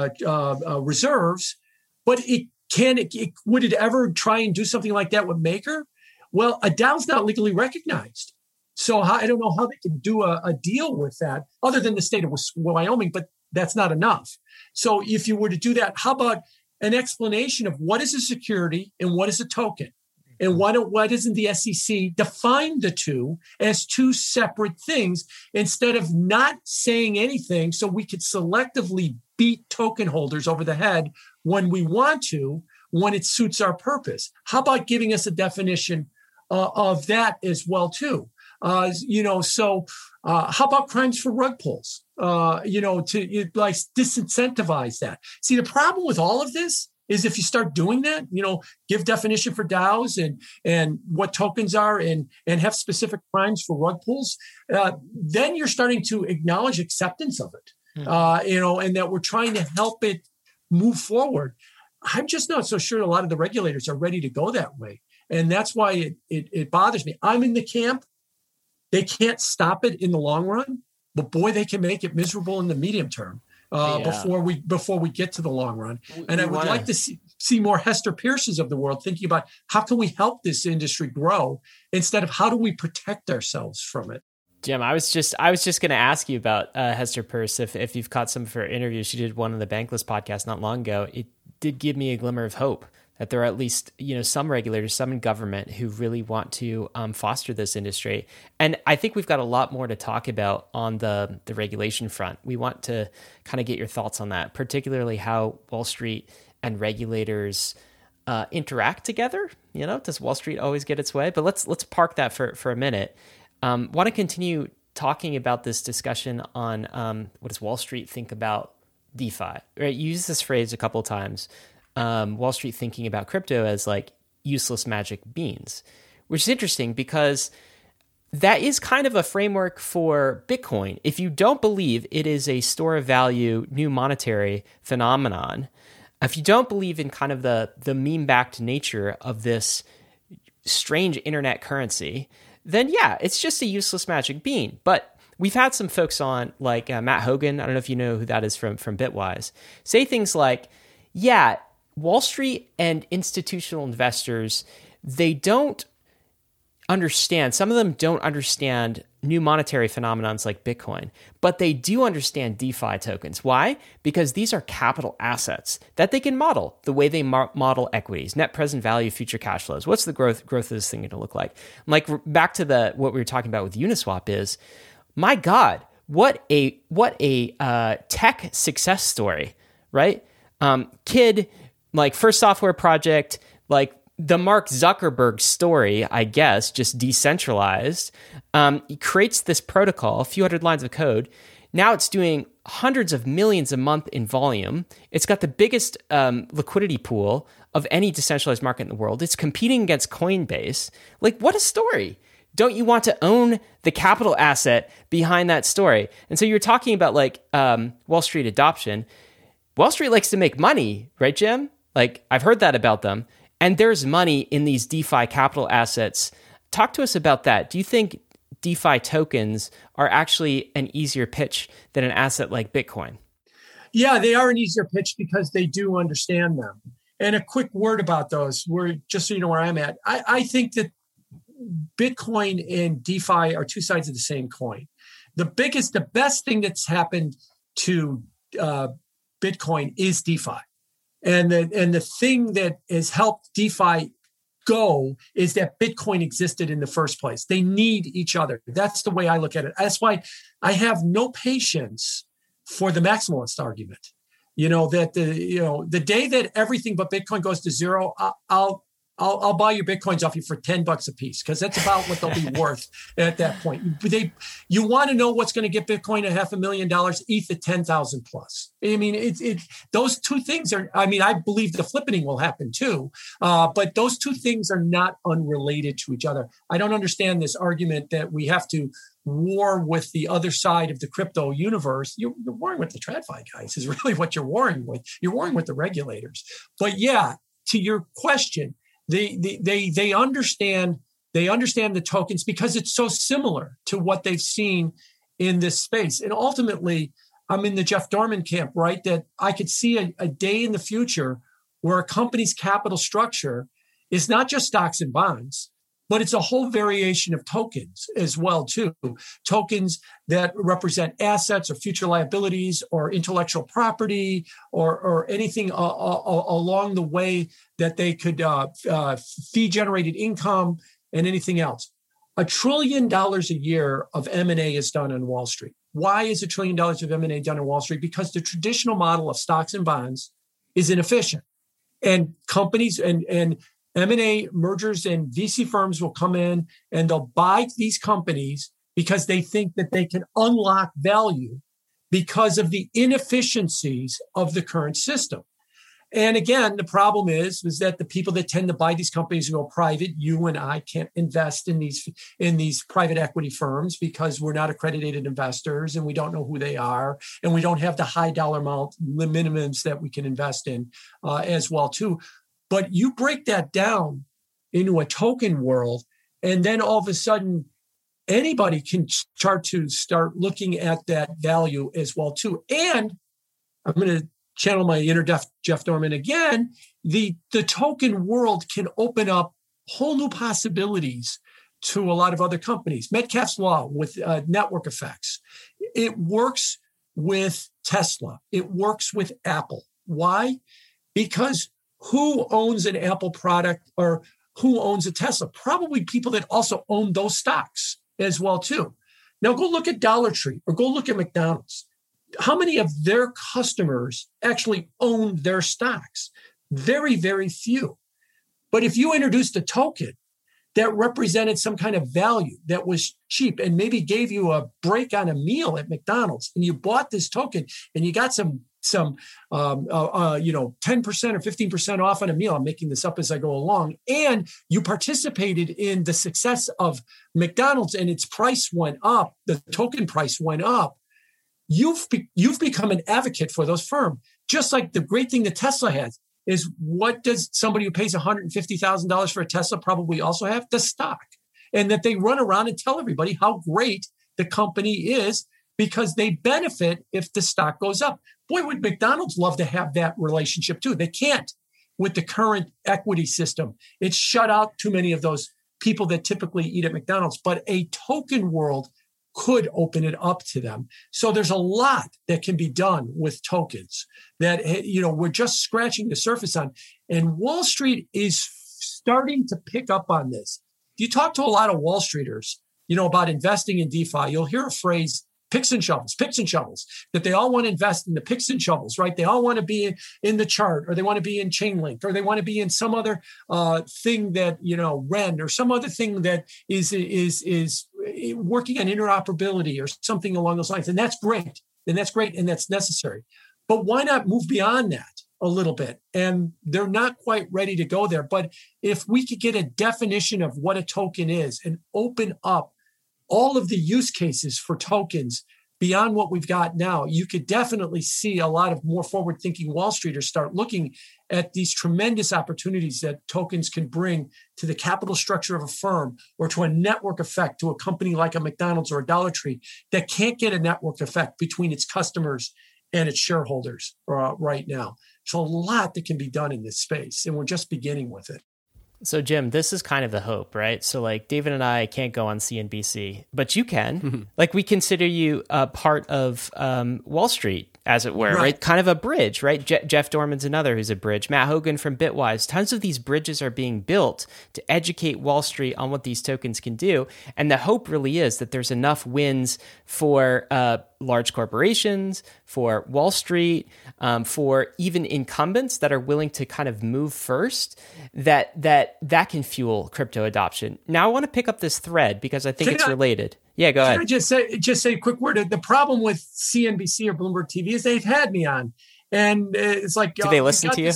reserves, but would it ever try and do something like that with Maker? Well, a DAO's not legally recognized. So I don't know how they can do a deal with that other than the state of Wyoming, but that's not enough. So if you were to do that, how about an explanation of what is a security and what is a token? And why doesn't the SEC define the two as two separate things instead of not saying anything, so we could selectively beat token holders over the head when we want to, when it suits our purpose? How about giving us a definition of that as well too? How about crimes for rug pulls? To disincentivize that. See, the problem with all of this is if you start doing that, give definition for DAOs and what tokens are and have specific crimes for rug pulls, then you're starting to acknowledge acceptance of it, and that we're trying to help it move forward. I'm just not so sure a lot of the regulators are ready to go that way. And that's why it bothers me. I'm in the camp. They can't stop it in the long run, but boy, they can make it miserable in the medium term before we get to the long run. And I would like to see more Hester Pierces of the world thinking about how can we help this industry grow instead of how do we protect ourselves from it. Jim, I was just going to ask you about Hester Peirce. If you've caught some of her interviews, she did one on the Bankless podcast not long ago. It did give me a glimmer of hope that there are at least some regulators, some in government who really want to foster this industry. And I think we've got a lot more to talk about on the regulation front. We want to kind of get your thoughts on that, particularly how Wall Street and regulators interact together. Does Wall Street always get its way? But let's park that for a minute. Want to continue talking about this discussion on what does Wall Street think about DeFi? Right, you used this phrase a couple of times. Wall Street thinking about crypto as like useless magic beans, which is interesting because that is kind of a framework for Bitcoin. If you don't believe it is a store of value, new monetary phenomenon, if you don't believe in kind of the meme-backed nature of this strange internet currency, then yeah, it's just a useless magic bean. But we've had some folks on, like Matt Hogan, I don't know if you know who that is from Bitwise, say things like, yeah, Wall Street and institutional investors, they don't understand, some of them don't understand new monetary phenomenons like Bitcoin, but they do understand DeFi tokens. Why? Because these are capital assets that they can model the way they model equities, net present value, future cash flows. What's the growth of this thing going to look like? Like back to what we were talking about with Uniswap is, my God, what a tech success story, right? Kid, like first software project, like the Mark Zuckerberg story, I guess, just decentralized. He creates this protocol, a few hundred lines of code. Now it's doing hundreds of millions a month in volume. It's got the biggest liquidity pool of any decentralized market in the world. It's competing against Coinbase. Like, what a story. Don't you want to own the capital asset behind that story? And so you're talking about like Wall Street adoption. Wall Street likes to make money, right, Jim? Like, I've heard that about them. And there's money in these DeFi capital assets. Talk to us about that. Do you think DeFi tokens are actually an easier pitch than an asset like Bitcoin? Yeah, they are an easier pitch because they do understand them. And a quick word about those, just so you know where I'm at. I think that Bitcoin and DeFi are two sides of the same coin. The best thing that's happened to Bitcoin is DeFi. And the thing that has helped DeFi go is that Bitcoin existed in the first place. They need each other. That's the way I look at it. That's why I have no patience for the maximalist argument. That the day that everything but Bitcoin goes to zero, I'll buy your Bitcoins off you for $10 a piece because that's about what they'll be worth at that point. You want to know what's going to get Bitcoin to $500,000? ETH at 10,000 plus. I mean, those two things are. I mean, I believe the flippening will happen too, but those two things are not unrelated to each other. I don't understand this argument that we have to war with the other side of the crypto universe. You're warring with the TradFi guys. Is really what you're warring with. You're warring with the regulators. But yeah, to your question. They understand the tokens because it's so similar to what they've seen in this space. And ultimately, I'm in the Jeff Dorman camp, right? That I could see a day in the future where a company's capital structure is not just stocks and bonds, but it's a whole variation of tokens as well, too. Tokens that represent assets or future liabilities or intellectual property or anything along the way that they could fee-generated income and anything else. $1 trillion a year of M&A is done on Wall Street. Why is $1 trillion of M&A done on Wall Street? Because the traditional model of stocks and bonds is inefficient. And companies and M&A mergers and VC firms will come in and they'll buy these companies because they think that they can unlock value because of the inefficiencies of the current system. And again, the problem is that the people that tend to buy these companies go private. You and I can't invest in these private equity firms because we're not accredited investors and we don't know who they are and we don't have the high dollar amount minimums that we can invest in as well too. But you break that down into a token world, and then all of a sudden, anybody can start looking at that value as well too. And I'm going to channel my inner Jeff Dorman again. The token world can open up whole new possibilities to a lot of other companies. Metcalfe's law with network effects. It works with Tesla. It works with Apple. Why? Because who owns an Apple product or who owns a Tesla? Probably people that also own those stocks as well too. Now go look at Dollar Tree or go look at McDonald's. How many of their customers actually own their stocks? Very, very few. But if you introduced a token that represented some kind of value that was cheap and maybe gave you a break on a meal at McDonald's, and you bought this token and you got some 10% or 15% off on a meal. I'm making this up as I go along. And you participated in the success of McDonald's and its price went up. The token price went up. You've become an advocate for those firms. Just like the great thing that Tesla has is, what does somebody who pays $150,000 for a Tesla probably also have? The stock. And that they run around and tell everybody how great the company is because they benefit if the stock goes up. Boy, would McDonald's love to have that relationship too. They can't with the current equity system. It's shut out too many of those people that typically eat at McDonald's. But a token world could open it up to them. So there's a lot that can be done with tokens that, we're just scratching the surface on. And Wall Street is starting to pick up on this. If you talk to a lot of Wall Streeters, about investing in DeFi, you'll hear a phrase, picks and shovels, that they all want to invest in the picks and shovels, right? They all want to be in the chart, or they want to be in Chainlink, or they want to be in some other thing that, Ren, or some other thing that is working on interoperability or something along those lines. And that's great. And that's necessary. But why not move beyond that a little bit? And they're not quite ready to go there. But if we could get a definition of what a token is and open up all of the use cases for tokens beyond what we've got now, you could definitely see a lot of more forward-thinking Wall Streeters start looking at these tremendous opportunities that tokens can bring to the capital structure of a firm, or to a network effect to a company like a McDonald's or a Dollar Tree that can't get a network effect between its customers and its shareholders right now. There's a lot that can be done in this space, and we're just beginning with it. So, Jim, this is kind of the hope, right? So, like, David and I can't go on CNBC, but you can. Mm-hmm. Like, we consider you a part of Wall Street, as it were, right? Kind of a bridge, right? Jeff Dorman's another who's a bridge. Matt Hogan from Bitwise. Tons of these bridges are being built to educate Wall Street on what these tokens can do. And the hope really is that there's enough wins for large corporations, for Wall Street, for even incumbents that are willing to kind of move first, that can fuel crypto adoption. Now, I want to pick up this thread because I think it's related. Yeah, go ahead. Can I just say a quick word? The problem with CNBC or Bloomberg TV is they've had me on, and it's like, do they listen to you?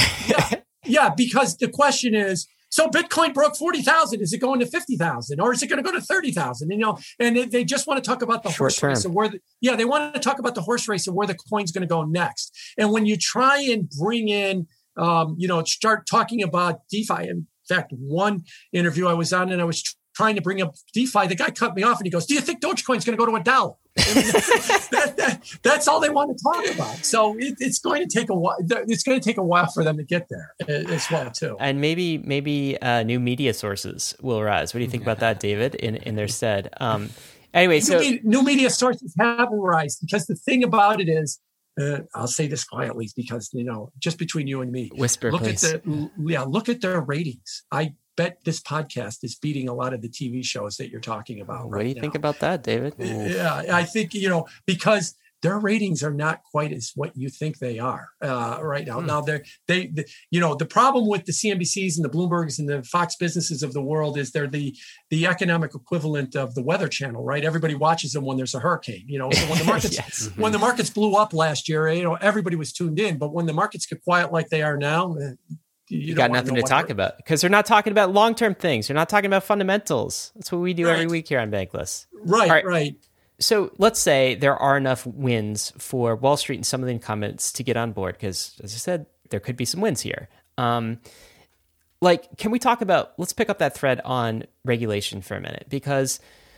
Yeah, because the question is, so Bitcoin broke 40,000. Is it going to 50,000, or is it going to go to 30,000? And they just want to talk about the horse race and they want to talk about the horse race and where the coin's going to go next. And when you try and bring in, start talking about DeFi. In fact, one interview I was on, and I was trying to bring up DeFi, the guy cut me off and he goes, "Do you think Dogecoin's going to go to $1?" That's all they want to talk about. So it's going to take a while. It's going to take a while for them to get there as well too. And maybe new media sources will rise. What do you think about that, David? In their stead. Anyway, new media sources have arisen, because the thing about it is, I'll say this quietly because just between you and me, whisper, please. Look at their ratings. I bet this podcast is beating a lot of the TV shows that you're talking about. What do you think about that, David? Yeah, I think, because their ratings are not quite as what you think they are right now. Now, the problem with the CNBCs and the Bloombergs and the Fox businesses of the world is they're the economic equivalent of the Weather Channel, right? Everybody watches them when there's a hurricane. So when the markets yes. when the markets blew up last year, everybody was tuned in. But when the markets get quiet like they are now, you got nothing to talk about, because they're not talking about long-term things. They're not talking about fundamentals. That's what we do every week here on Bankless. Right. So let's say there are enough wins for Wall Street and some of the incumbents to get on board, because, as I said, there could be some wins here. Can we talk about, let's pick up that thread on regulation for a minute, because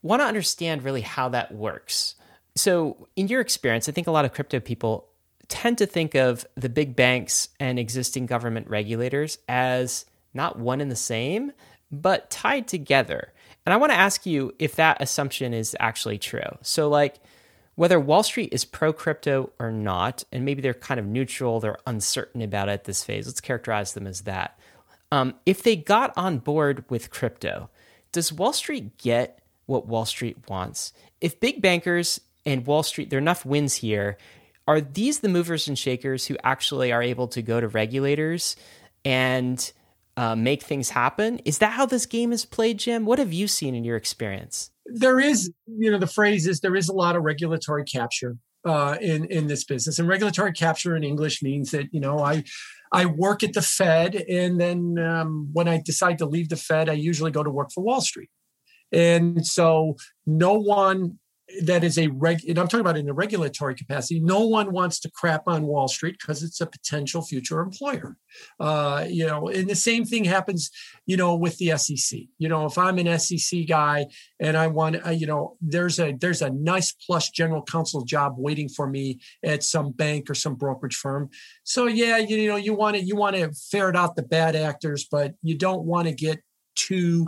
want to understand really how that works. So in your experience, I think a lot of crypto people tend to think of the big banks and existing government regulators as not one and the same, but tied together. And I want to ask you if that assumption is actually true. So like whether Wall Street is pro-crypto or not, and maybe they're kind of neutral, they're uncertain about it at this phase. Let's characterize them as that. If they got on board with crypto, does Wall Street get what Wall Street wants? If big bankers and Wall Street, there are enough wins here, are these the movers and shakers who actually are able to go to regulators and make things happen? Is that how this game is played, Jim? What have you seen in your experience? There is, the phrase is there is a lot of regulatory capture in this business. And regulatory capture in English means that, I work at the Fed, and then when I decide to leave the Fed, I usually go to work for Wall Street. And so no one that is and I'm talking about in a regulatory capacity, no one wants to crap on Wall Street because it's a potential future employer. And the same thing happens, with the SEC. If I'm an SEC guy and I want, there's a nice plush general counsel job waiting for me at some bank or some brokerage firm. So yeah, you want to ferret out the bad actors, but you don't want to get too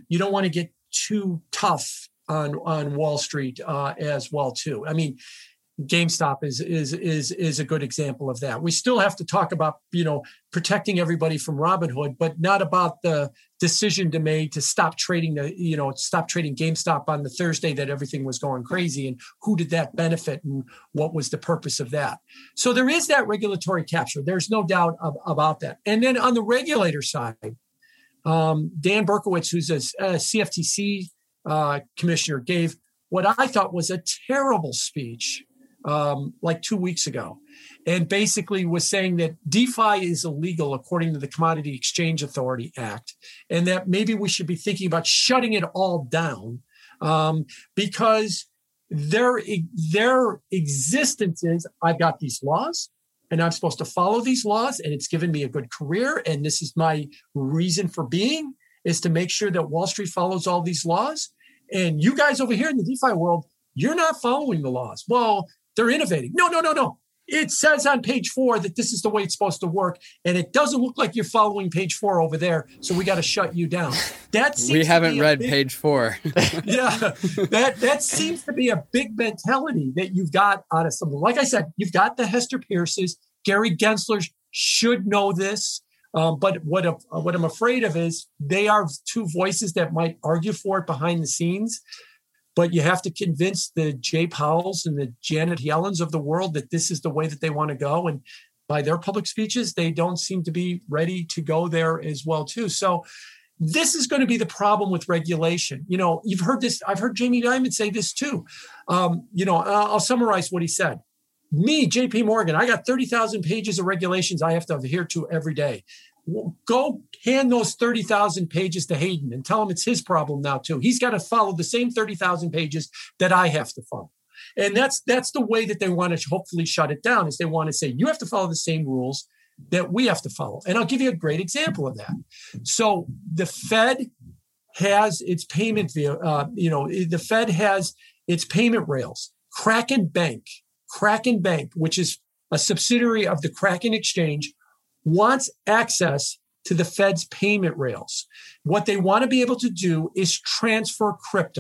tough on Wall Street as well too. I mean, GameStop is a good example of that. We still have to talk about protecting everybody from Robinhood, but not about the decision to make to stop trading GameStop on the Thursday that everything was going crazy, and who did that benefit and what was the purpose of that. So there is that regulatory capture. There's no doubt about that. And then on the regulator side, Dan Berkowitz, who's a CFTC commissioner, gave what I thought was a terrible speech like 2 weeks ago, and basically was saying that DeFi is illegal according to the Commodity Exchange Authority Act, and that maybe we should be thinking about shutting it all down because their existence is, I've got these laws and I'm supposed to follow these laws, and it's given me a good career, and this is my reason for being, is to make sure that Wall Street follows all these laws. And you guys over here in the DeFi world, you're not following the laws. Well, they're innovating. No. It says on page 4 that this is the way it's supposed to work, and it doesn't look like you're following page 4 over there, so we got to shut you down. We haven't read page 4. Yeah, that seems to be a big mentality that you've got out of something. Like I said, you've got the Hester Pierces. Gary Gensler should know this. But what I'm afraid of is they are two voices that might argue for it behind the scenes. But you have to convince the Jay Powells and the Janet Yellens of the world that this is the way that they want to go. And by their public speeches, they don't seem to be ready to go there as well, too. So this is going to be the problem with regulation. You've heard this. I've heard Jamie Dimon say this, too. I'll summarize what he said. Me, JP Morgan, I got 30,000 pages of regulations I have to adhere to every day. Go hand those 30,000 pages to Hayden and tell him it's his problem now, too. He's got to follow the same 30,000 pages that I have to follow. And that's the way that they want to hopefully shut it down, is they want to say, you have to follow the same rules that we have to follow. And I'll give you a great example of that. So the Fed has its payment the Fed has its payment rails. Kraken Bank, which is a subsidiary of the Kraken Exchange, wants access to the Fed's payment rails. What they want to be able to do is transfer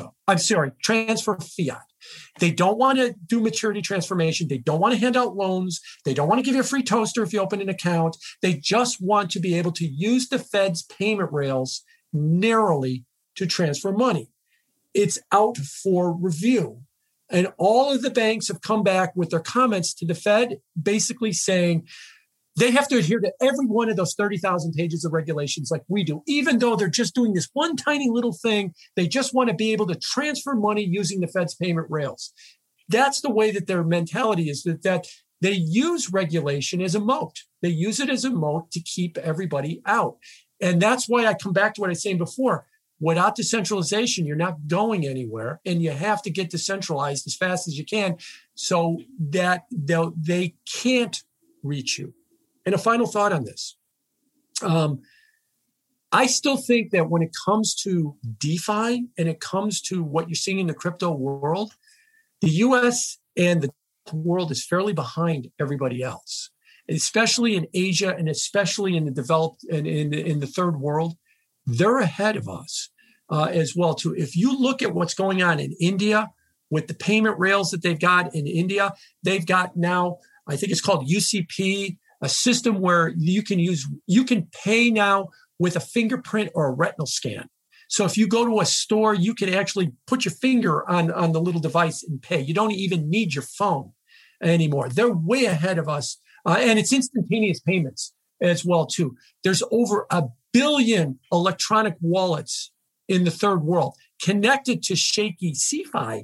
fiat. They don't want to do maturity transformation. They don't want to hand out loans. They don't want to give you a free toaster if you open an account. They just want to be able to use the Fed's payment rails narrowly to transfer money. It's out for review. And all of the banks have come back with their comments to the Fed, basically saying they have to adhere to every one of those 30,000 pages of regulations like we do, even though they're just doing this one tiny little thing. They just want to be able to transfer money using the Fed's payment rails. That's the way that their mentality is, that they use regulation as a moat. They use it as a moat to keep everybody out. And that's why I come back to what I was saying before. Without decentralization, you're not going anywhere, and you have to get decentralized as fast as you can so that they can't reach you. And a final thought on this. I still think that when it comes to DeFi and it comes to what you're seeing in the crypto world, the US and the world is fairly behind everybody else, especially in Asia and especially in the developed and in the third world. They're ahead of us as well, too. If you look at what's going on in India with the payment rails that they've got in India, they've got now, I think it's called UCP, a system where you can pay now with a fingerprint or a retinal scan. So if you go to a store, you can actually put your finger on the little device and pay. You don't even need your phone anymore. They're way ahead of us. And it's instantaneous payments as well, too. There's over 1 billion electronic wallets in the third world connected to shaky CeFi,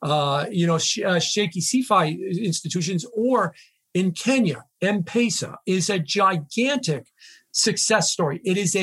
shaky CeFi institutions, or in Kenya, M-Pesa is a gigantic success story. It is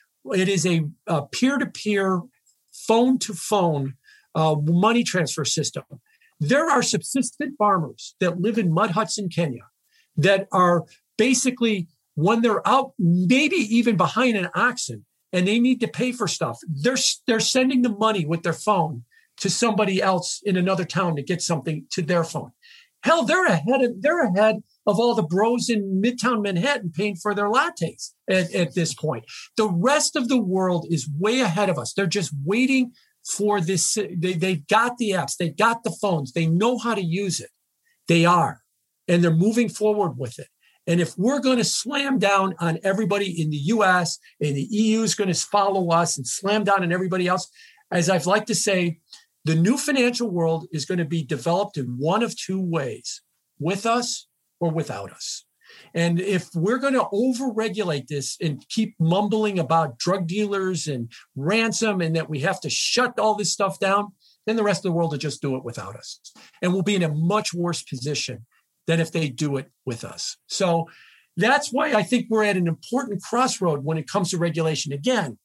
a peer-to-peer, phone-to-phone money transfer system. There are subsistent farmers that live in mud huts in Kenya that are basically, when they're out, maybe even behind an oxen, and they need to pay for stuff, they're sending the money with their phone to somebody else in another town to get something to their phone. Hell, they're ahead of all the bros in Midtown Manhattan paying for their lattes at this point. The rest of the world is way ahead of us. They're just waiting for this. They've got the apps. They've got the phones. They know how to use it. They are. And they're moving forward with it. And if we're going to slam down on everybody in the US and the EU is going to follow us and slam down on everybody else, as I've liked to say, the new financial world is going to be developed in one of two ways, with us or without us. And if we're going to overregulate this and keep mumbling about drug dealers and ransom and that we have to shut all this stuff down, then the rest of the world will just do it without us. And we'll be in a much worse position than if they do it with us. So that's why I think we're at an important crossroad when it comes to regulation. Again,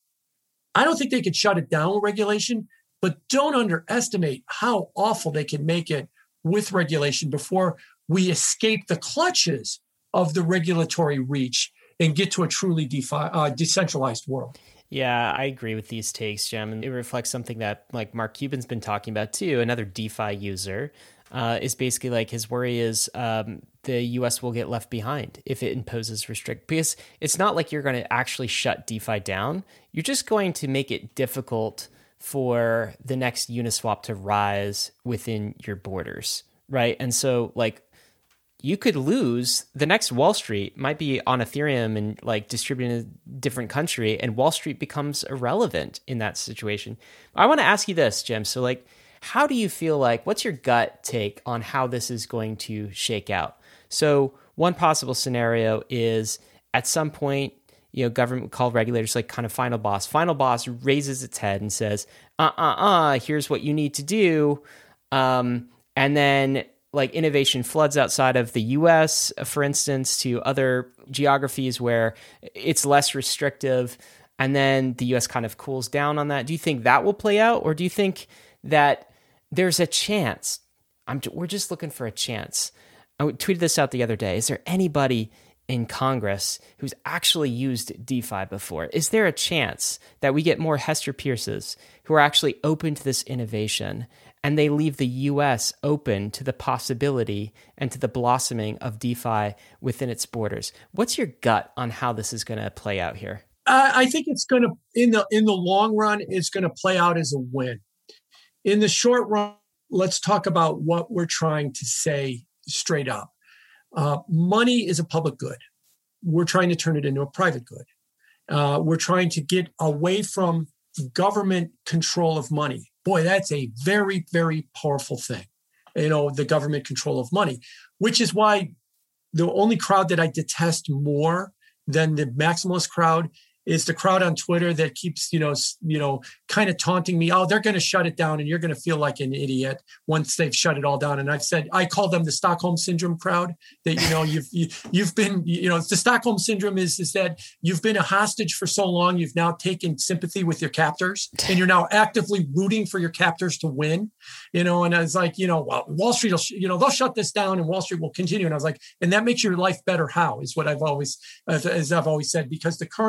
I don't think they could shut it down with regulation, but don't underestimate how awful they can make it with regulation before we escape the clutches of the regulatory reach and get to a truly decentralized world. Yeah, I agree with these takes, Jim. And it reflects something that like Mark Cuban's been talking about too, another DeFi user, is basically like his worry is the US will get left behind if it imposes because it's not like you're going to actually shut DeFi down. You're just going to make it difficult for the next Uniswap to rise within your borders, right? And so like you could lose the next Wall Street might be on Ethereum and like distributed in a different country, and Wall Street becomes irrelevant in that situation. I want to ask you this, Jim. So like, how do you feel like, what's your gut take on how this is going to shake out? So one possible scenario is at some point, government would call regulators like kind of Final Boss. Final Boss raises its head and says, here's what you need to do. And then like innovation floods outside of the US, for instance, to other geographies where it's less restrictive. And then the US kind of cools down on that. Do you think that will play out? Or do you think that there's a chance? We're just looking for a chance. I tweeted this out the other day. Is there anybody in Congress who's actually used DeFi before? Is there a chance that we get more Hester Pierces who are actually open to this innovation and they leave the US open to the possibility and to the blossoming of DeFi within its borders? What's your gut on how this is going to play out here? I think it's going to, in the long run, it's going to play out as a win. In the short run, let's talk about what we're trying to say straight up. Money is a public good. We're trying to turn it into a private good. We're trying to get away from government control of money. Boy, that's a very, very powerful thing. The government control of money, which is why the only crowd that I detest more than the maximalist crowd is the crowd on Twitter that keeps, kind of taunting me. Oh, they're going to shut it down and you're going to feel like an idiot once they've shut it all down. And I've said, I call them the Stockholm Syndrome crowd that, you've been, the Stockholm Syndrome is that you've been a hostage for so long. You've now taken sympathy with your captors and you're now actively rooting for your captors to win, and I was like, well, Wall Street will, they'll shut this down and Wall Street will continue. And I was like, and that makes your life better. How is what I've always said, because the current financial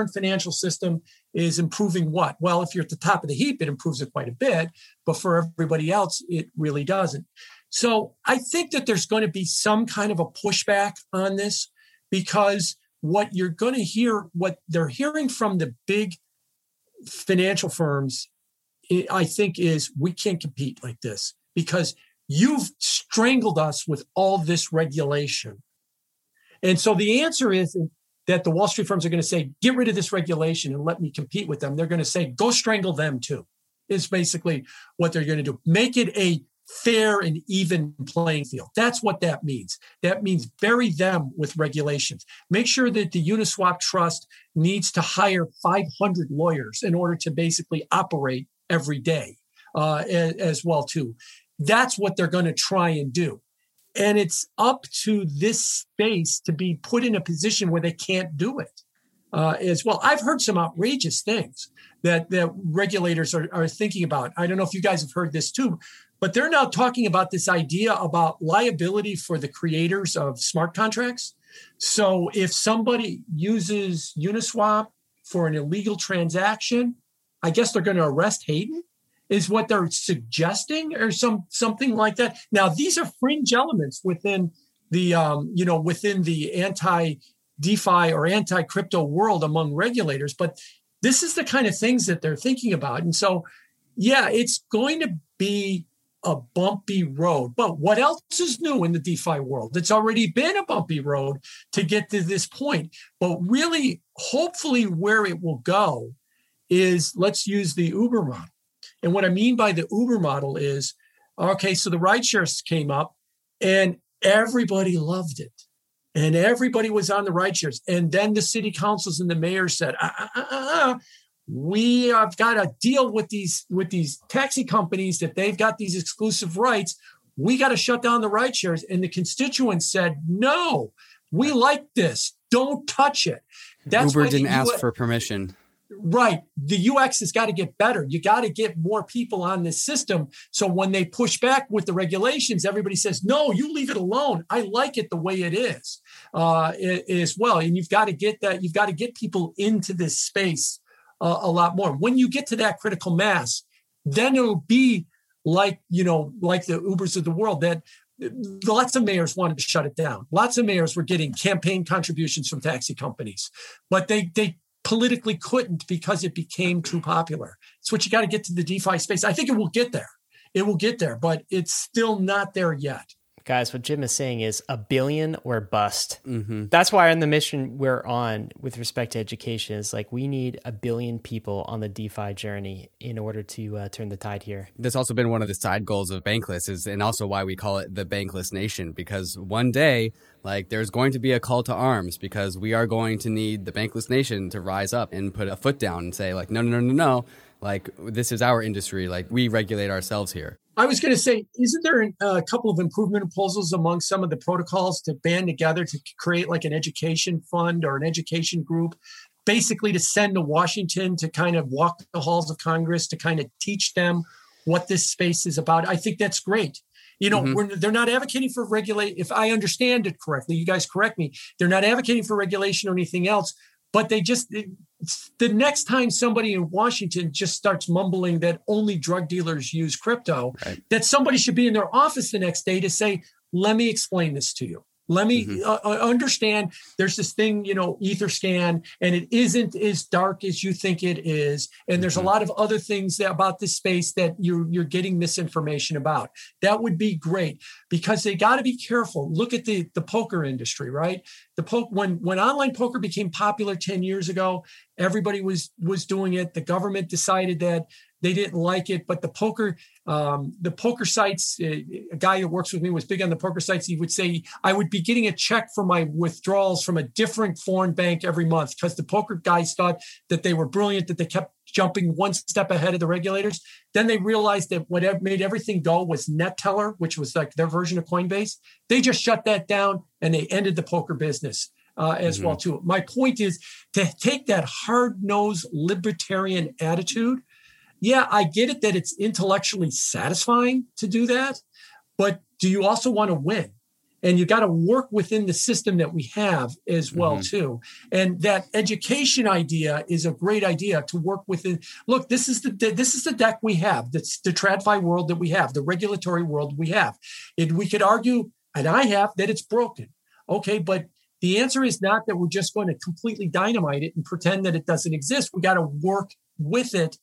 financial system is improving what? Well, if you're at the top of the heap, it improves it quite a bit, but for everybody else, it really doesn't. So I think that there's going to be some kind of a pushback on this, because what you're going to hear, what they're hearing from the big financial firms, I think, is we can't compete like this because you've strangled us with all this regulation. And so the answer is that the Wall Street firms are going to say, get rid of this regulation and let me compete with them. They're going to say, go strangle them too, is basically what they're going to do. Make it a fair and even playing field. That's what that means. That means bury them with regulations. Make sure that the Uniswap Trust needs to hire 500 lawyers in order to basically operate every day as well too. That's what they're going to try and do. And it's up to this space to be put in a position where they can't do it as well. I've heard some outrageous things that regulators are thinking about. I don't know if you guys have heard this too, but they're now talking about this idea about liability for the creators of smart contracts. So if somebody uses Uniswap for an illegal transaction, I guess they're going to arrest Hayden, is what they're suggesting, or something like that. Now, these are fringe elements within the within the anti-DeFi or anti-crypto world among regulators, but this is the kind of things that they're thinking about. And so, yeah, it's going to be a bumpy road. But what else is new in the DeFi world? It's already been a bumpy road to get to this point. But really, hopefully, where it will go is, let's use the Uber model. And what I mean by the Uber model is, okay, so the rideshares came up and everybody loved it. And everybody was on the rideshares. And then the city councils and the mayor said, we have got to deal with these taxi companies that they've got these exclusive rights. We got to shut down the rideshares. And the constituents said, no, we like this. Don't touch it. That's Uber didn't ask for permission. Right. The UX has got to get better. You got to get more people on this system. So when they push back with the regulations, everybody says, no, you leave it alone. I like it the way it is as well. And you've got to get that. You've got to get people into this space a lot more. When you get to that critical mass, then it'll be like the Ubers of the world that lots of mayors wanted to shut it down. Lots of mayors were getting campaign contributions from taxi companies, but they politically couldn't because it became too popular. It's what you got to get to the DeFi space. I think it will get there. It will get there, but it's still not there yet. Guys, what Jim is saying is $1 billion or bust. Mm-hmm. That's why on the mission we're on with respect to education is like we need 1 billion people on the DeFi journey in order to turn the tide here. That's also been one of the side goals of Bankless, and also why we call it the Bankless Nation, because one day, there's going to be a call to arms, because we are going to need the Bankless Nation to rise up and put a foot down and say, no. This is our industry. We regulate ourselves here. I was going to say, isn't there a couple of improvement proposals among some of the protocols to band together to create an education fund or an education group, basically to send to Washington to kind of walk the halls of Congress to kind of teach them what this space is about? I think that's great. They're not advocating for regulate. If I understand it correctly, you guys correct me. They're not advocating for regulation or anything else. But the next time somebody in Washington just starts mumbling that only drug dealers use crypto, right, that somebody should be in their office the next day to say, let me explain this to you. Let me understand there's this thing, Etherscan, and it isn't as dark as you think it is. And there's a lot of other things about this space that you're getting misinformation about. That would be great, because they got to be careful. Look at the poker industry, right? When online poker became popular 10 years ago, everybody was doing it. The government decided that they didn't like it, but the poker sites, a guy that works with me was big on the poker sites. He would say, I would be getting a check for my withdrawals from a different foreign bank every month, because the poker guys thought that they were brilliant, that they kept jumping one step ahead of the regulators. Then they realized that what made everything go was NetTeller, which was their version of Coinbase. They just shut that down and they ended the poker business as well too. My point is to take that hard-nosed libertarian attitude. Yeah, I get it that it's intellectually satisfying to do that, but do you also want to win? And you got to work within the system that we have as well, too. And that education idea is a great idea to work within. Look, this is the deck we have. That's the TradFi world that we have, the regulatory world we have. We could argue, and I have, that it's broken. Okay, but the answer is not that we're just going to completely dynamite it and pretend that it doesn't exist. We got to work with it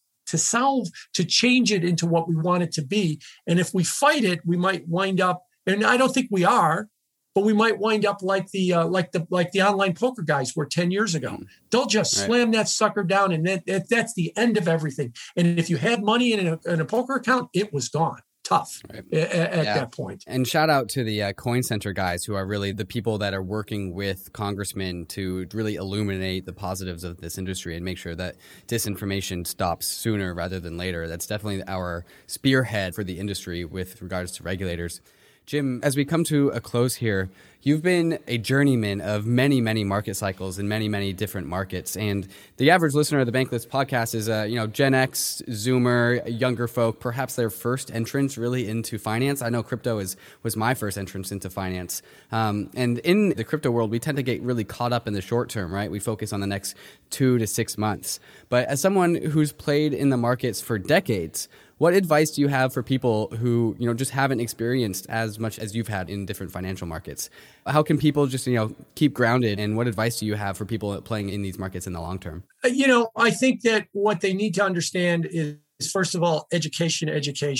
to change it into what we want it to be. And if we fight it, we might wind up, and I don't think we are, but we might wind up like the online poker guys were 10 years ago. They'll just slam that sucker down, and that's the end of everything. And if you had money in a poker account, it was gone. Tough at that point. And shout out to the Coin Center guys, who are really the people that are working with congressmen to really illuminate the positives of this industry and make sure that disinformation stops sooner rather than later. That's definitely our spearhead for the industry with regards to regulators. Jim, as we come to a close here, you've been a journeyman of many, many market cycles in many, many different markets. And the average listener of the Bankless podcast is, Gen X, Zoomer, younger folk, perhaps their first entrance really into finance. I know crypto was my first entrance into finance. And in the crypto world, we tend to get really caught up in the short term, right? We focus on the next 2 to 6 months. But as someone who's played in the markets for decades, what advice do you have for people who, just haven't experienced as much as you've had in different financial markets? How can people just, keep grounded? And what advice do you have for people playing in these markets in the long term? I think that what they need to understand is, first of all, education.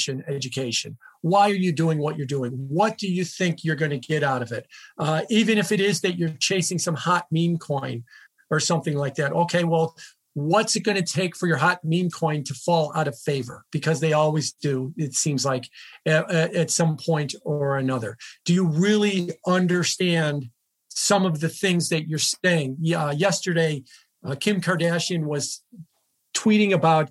Why are you doing what you're doing? What do you think you're going to get out of it? Even if it is that you're chasing some hot meme coin or something like that. Okay, well, what's it going to take for your hot meme coin to fall out of favor? Because they always do, it seems like, at some point or another. Do you really understand some of the things that you're saying? Yesterday, Kim Kardashian was tweeting about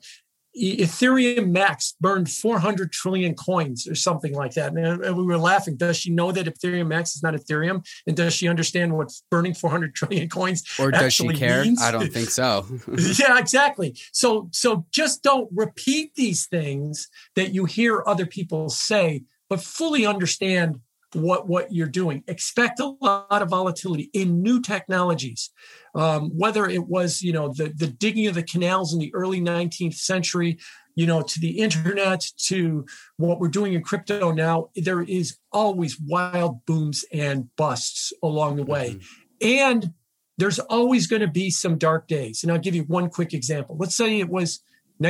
Ethereum Max burned 400 trillion coins or something like that. And we were laughing. Does she know that Ethereum Max is not Ethereum? And does she understand what burning 400 trillion coins or does she care? Means? I don't think so. Yeah, exactly. So just don't repeat these things that you hear other people say, but fully understand what you're doing. Expect a lot of volatility in new technologies. Whether it was, the digging of the canals in the early 19th century, to the internet, to what we're doing in crypto now, there is always wild booms and busts along the way. And there's always going to be some dark days. And I'll give you one quick example. Let's say it was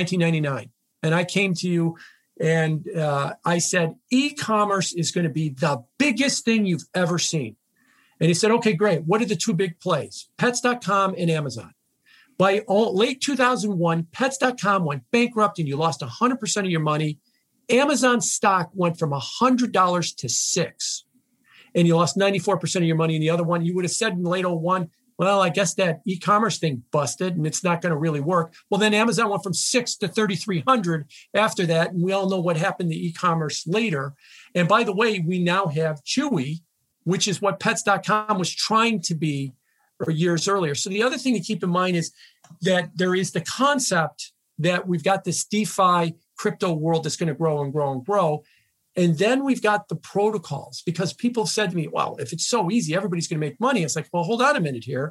1999 and I came to you and I said, e-commerce is going to be the biggest thing you've ever seen. And he said, okay, great. What are the two big plays? Pets.com and Amazon. By late 2001, Pets.com went bankrupt and you lost 100% of your money. Amazon stock went from $100 to $6. And you lost 94% of your money in the other one. You would have said in late 01, well, I guess that e-commerce thing busted and it's not going to really work. Well, then Amazon went from 6 to 3,300 after that. And we all know what happened to e-commerce later. And by the way, we now have Chewy, which is what Pets.com was trying to be years earlier. So the other thing to keep in mind is that there is the concept that we've got this DeFi crypto world that's going to grow and grow and grow. And then we've got the protocols, because people have said to me, well, if it's so easy, everybody's going to make money. It's like, well, hold on a minute here.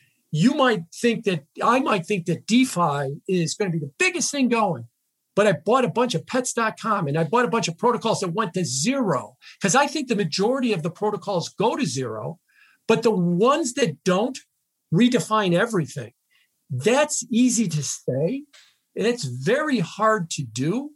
I might think that DeFi is going to be the biggest thing going. But I bought a bunch of Pets.com and I bought a bunch of protocols that went to zero, because I think the majority of the protocols go to zero, but the ones that don't redefine everything. That's easy to say. And it's very hard to do.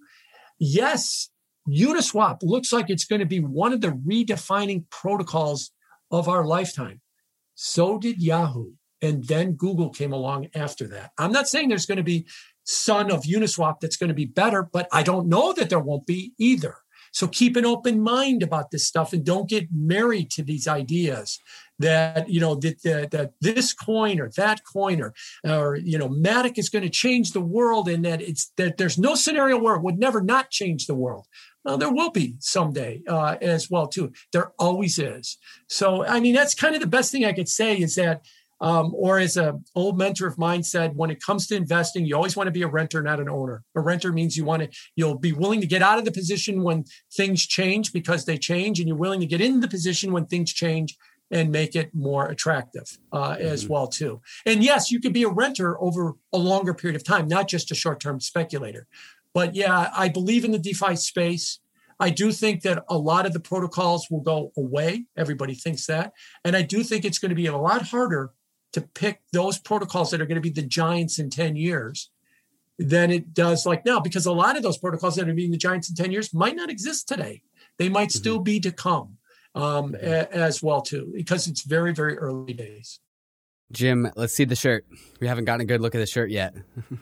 Yes, Uniswap looks like it's going to be one of the redefining protocols of our lifetime. So did Yahoo. And then Google came along after that. I'm not saying there's going to be son of Uniswap that's going to be better, but I don't know that there won't be either. So keep an open mind about this stuff and don't get married to these ideas that, that this coin or that coin or Matic is going to change the world, and that there's no scenario where it would never not change the world. Well, there will be someday as well, too. There always is. So, I mean, that's kind of the best thing I could say is that or as an old mentor of mine said, when it comes to investing, you always want to be a renter, not an owner. A renter means you'll be willing to get out of the position when things change because they change, and you're willing to get into the position when things change and make it more attractive as well too. And yes, you could be a renter over a longer period of time, not just a short-term speculator. But yeah, I believe in the DeFi space. I do think that a lot of the protocols will go away. Everybody thinks that. And I do think it's going to be a lot harder to pick those protocols that are going to be the giants in 10 years than it does like now, because a lot of those protocols that are being the giants in 10 years might not exist today. They might still be to come as well too, because it's very, very early days. Jim, let's see the shirt. We haven't gotten a good look at the shirt yet.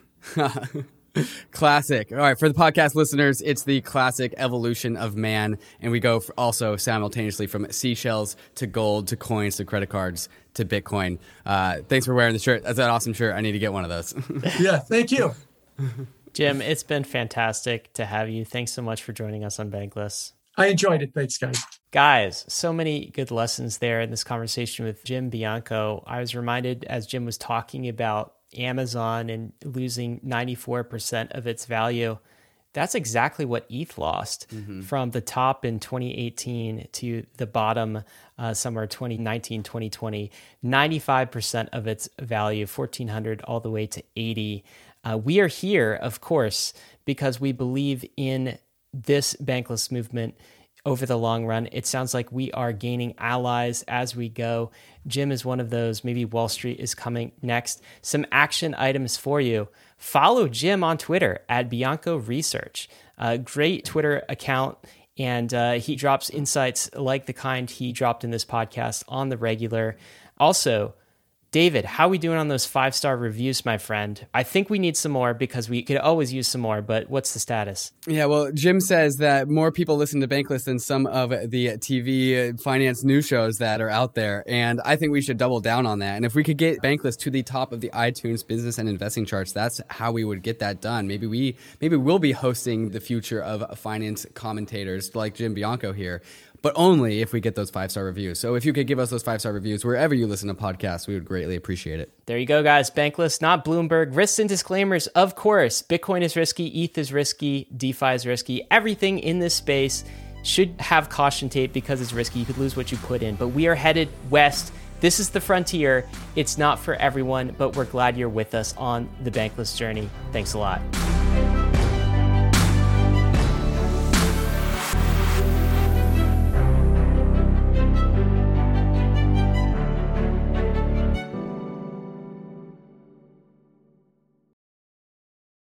Classic. All right, for the podcast listeners, it's the classic evolution of man, and we go also simultaneously from seashells to gold to coins to credit cards to Bitcoin. Thanks for wearing the shirt. That's an awesome shirt. I need to get one of those. Yeah, thank you. Jim, it's been fantastic to have you. Thanks so much for joining us on Bankless. I enjoyed it. Thanks, guys. Guys, so many good lessons there in this conversation with Jim Bianco. I was reminded as Jim was talking about Amazon and losing 94% of its value. That's exactly what ETH lost from the top in 2018 to the bottom somewhere 2019, 2020. 95% of its value, 1,400 all the way to 80. We are here, of course, because we believe in this Bankless movement over the long run. It sounds like we are gaining allies as we go. Jim is one of those. Maybe Wall Street is coming next. Some action items for you. Follow Jim on Twitter at Bianco Research. Great Twitter account. And he drops insights like the kind he dropped in this podcast on the regular. Also, David, how are we doing on those 5-star reviews, my friend? I think we need some more because we could always use some more, but what's the status? Yeah, well, Jim says that more people listen to Bankless than some of the TV finance news shows that are out there, and I think we should double down on that. And if we could get Bankless to the top of the iTunes business and investing charts, that's how we would get that done. Maybe we'll be hosting the future of finance commentators like Jim Bianco here, but only if we get those 5-star reviews. So if you could give us those 5-star reviews wherever you listen to podcasts, we would greatly appreciate it. There you go, guys. Bankless, not Bloomberg. Risks and disclaimers, of course. Bitcoin is risky. ETH is risky. DeFi is risky. Everything in this space should have caution tape because it's risky. You could lose what you put in. But we are headed west. This is the frontier. It's not for everyone, but we're glad you're with us on the Bankless journey. Thanks a lot.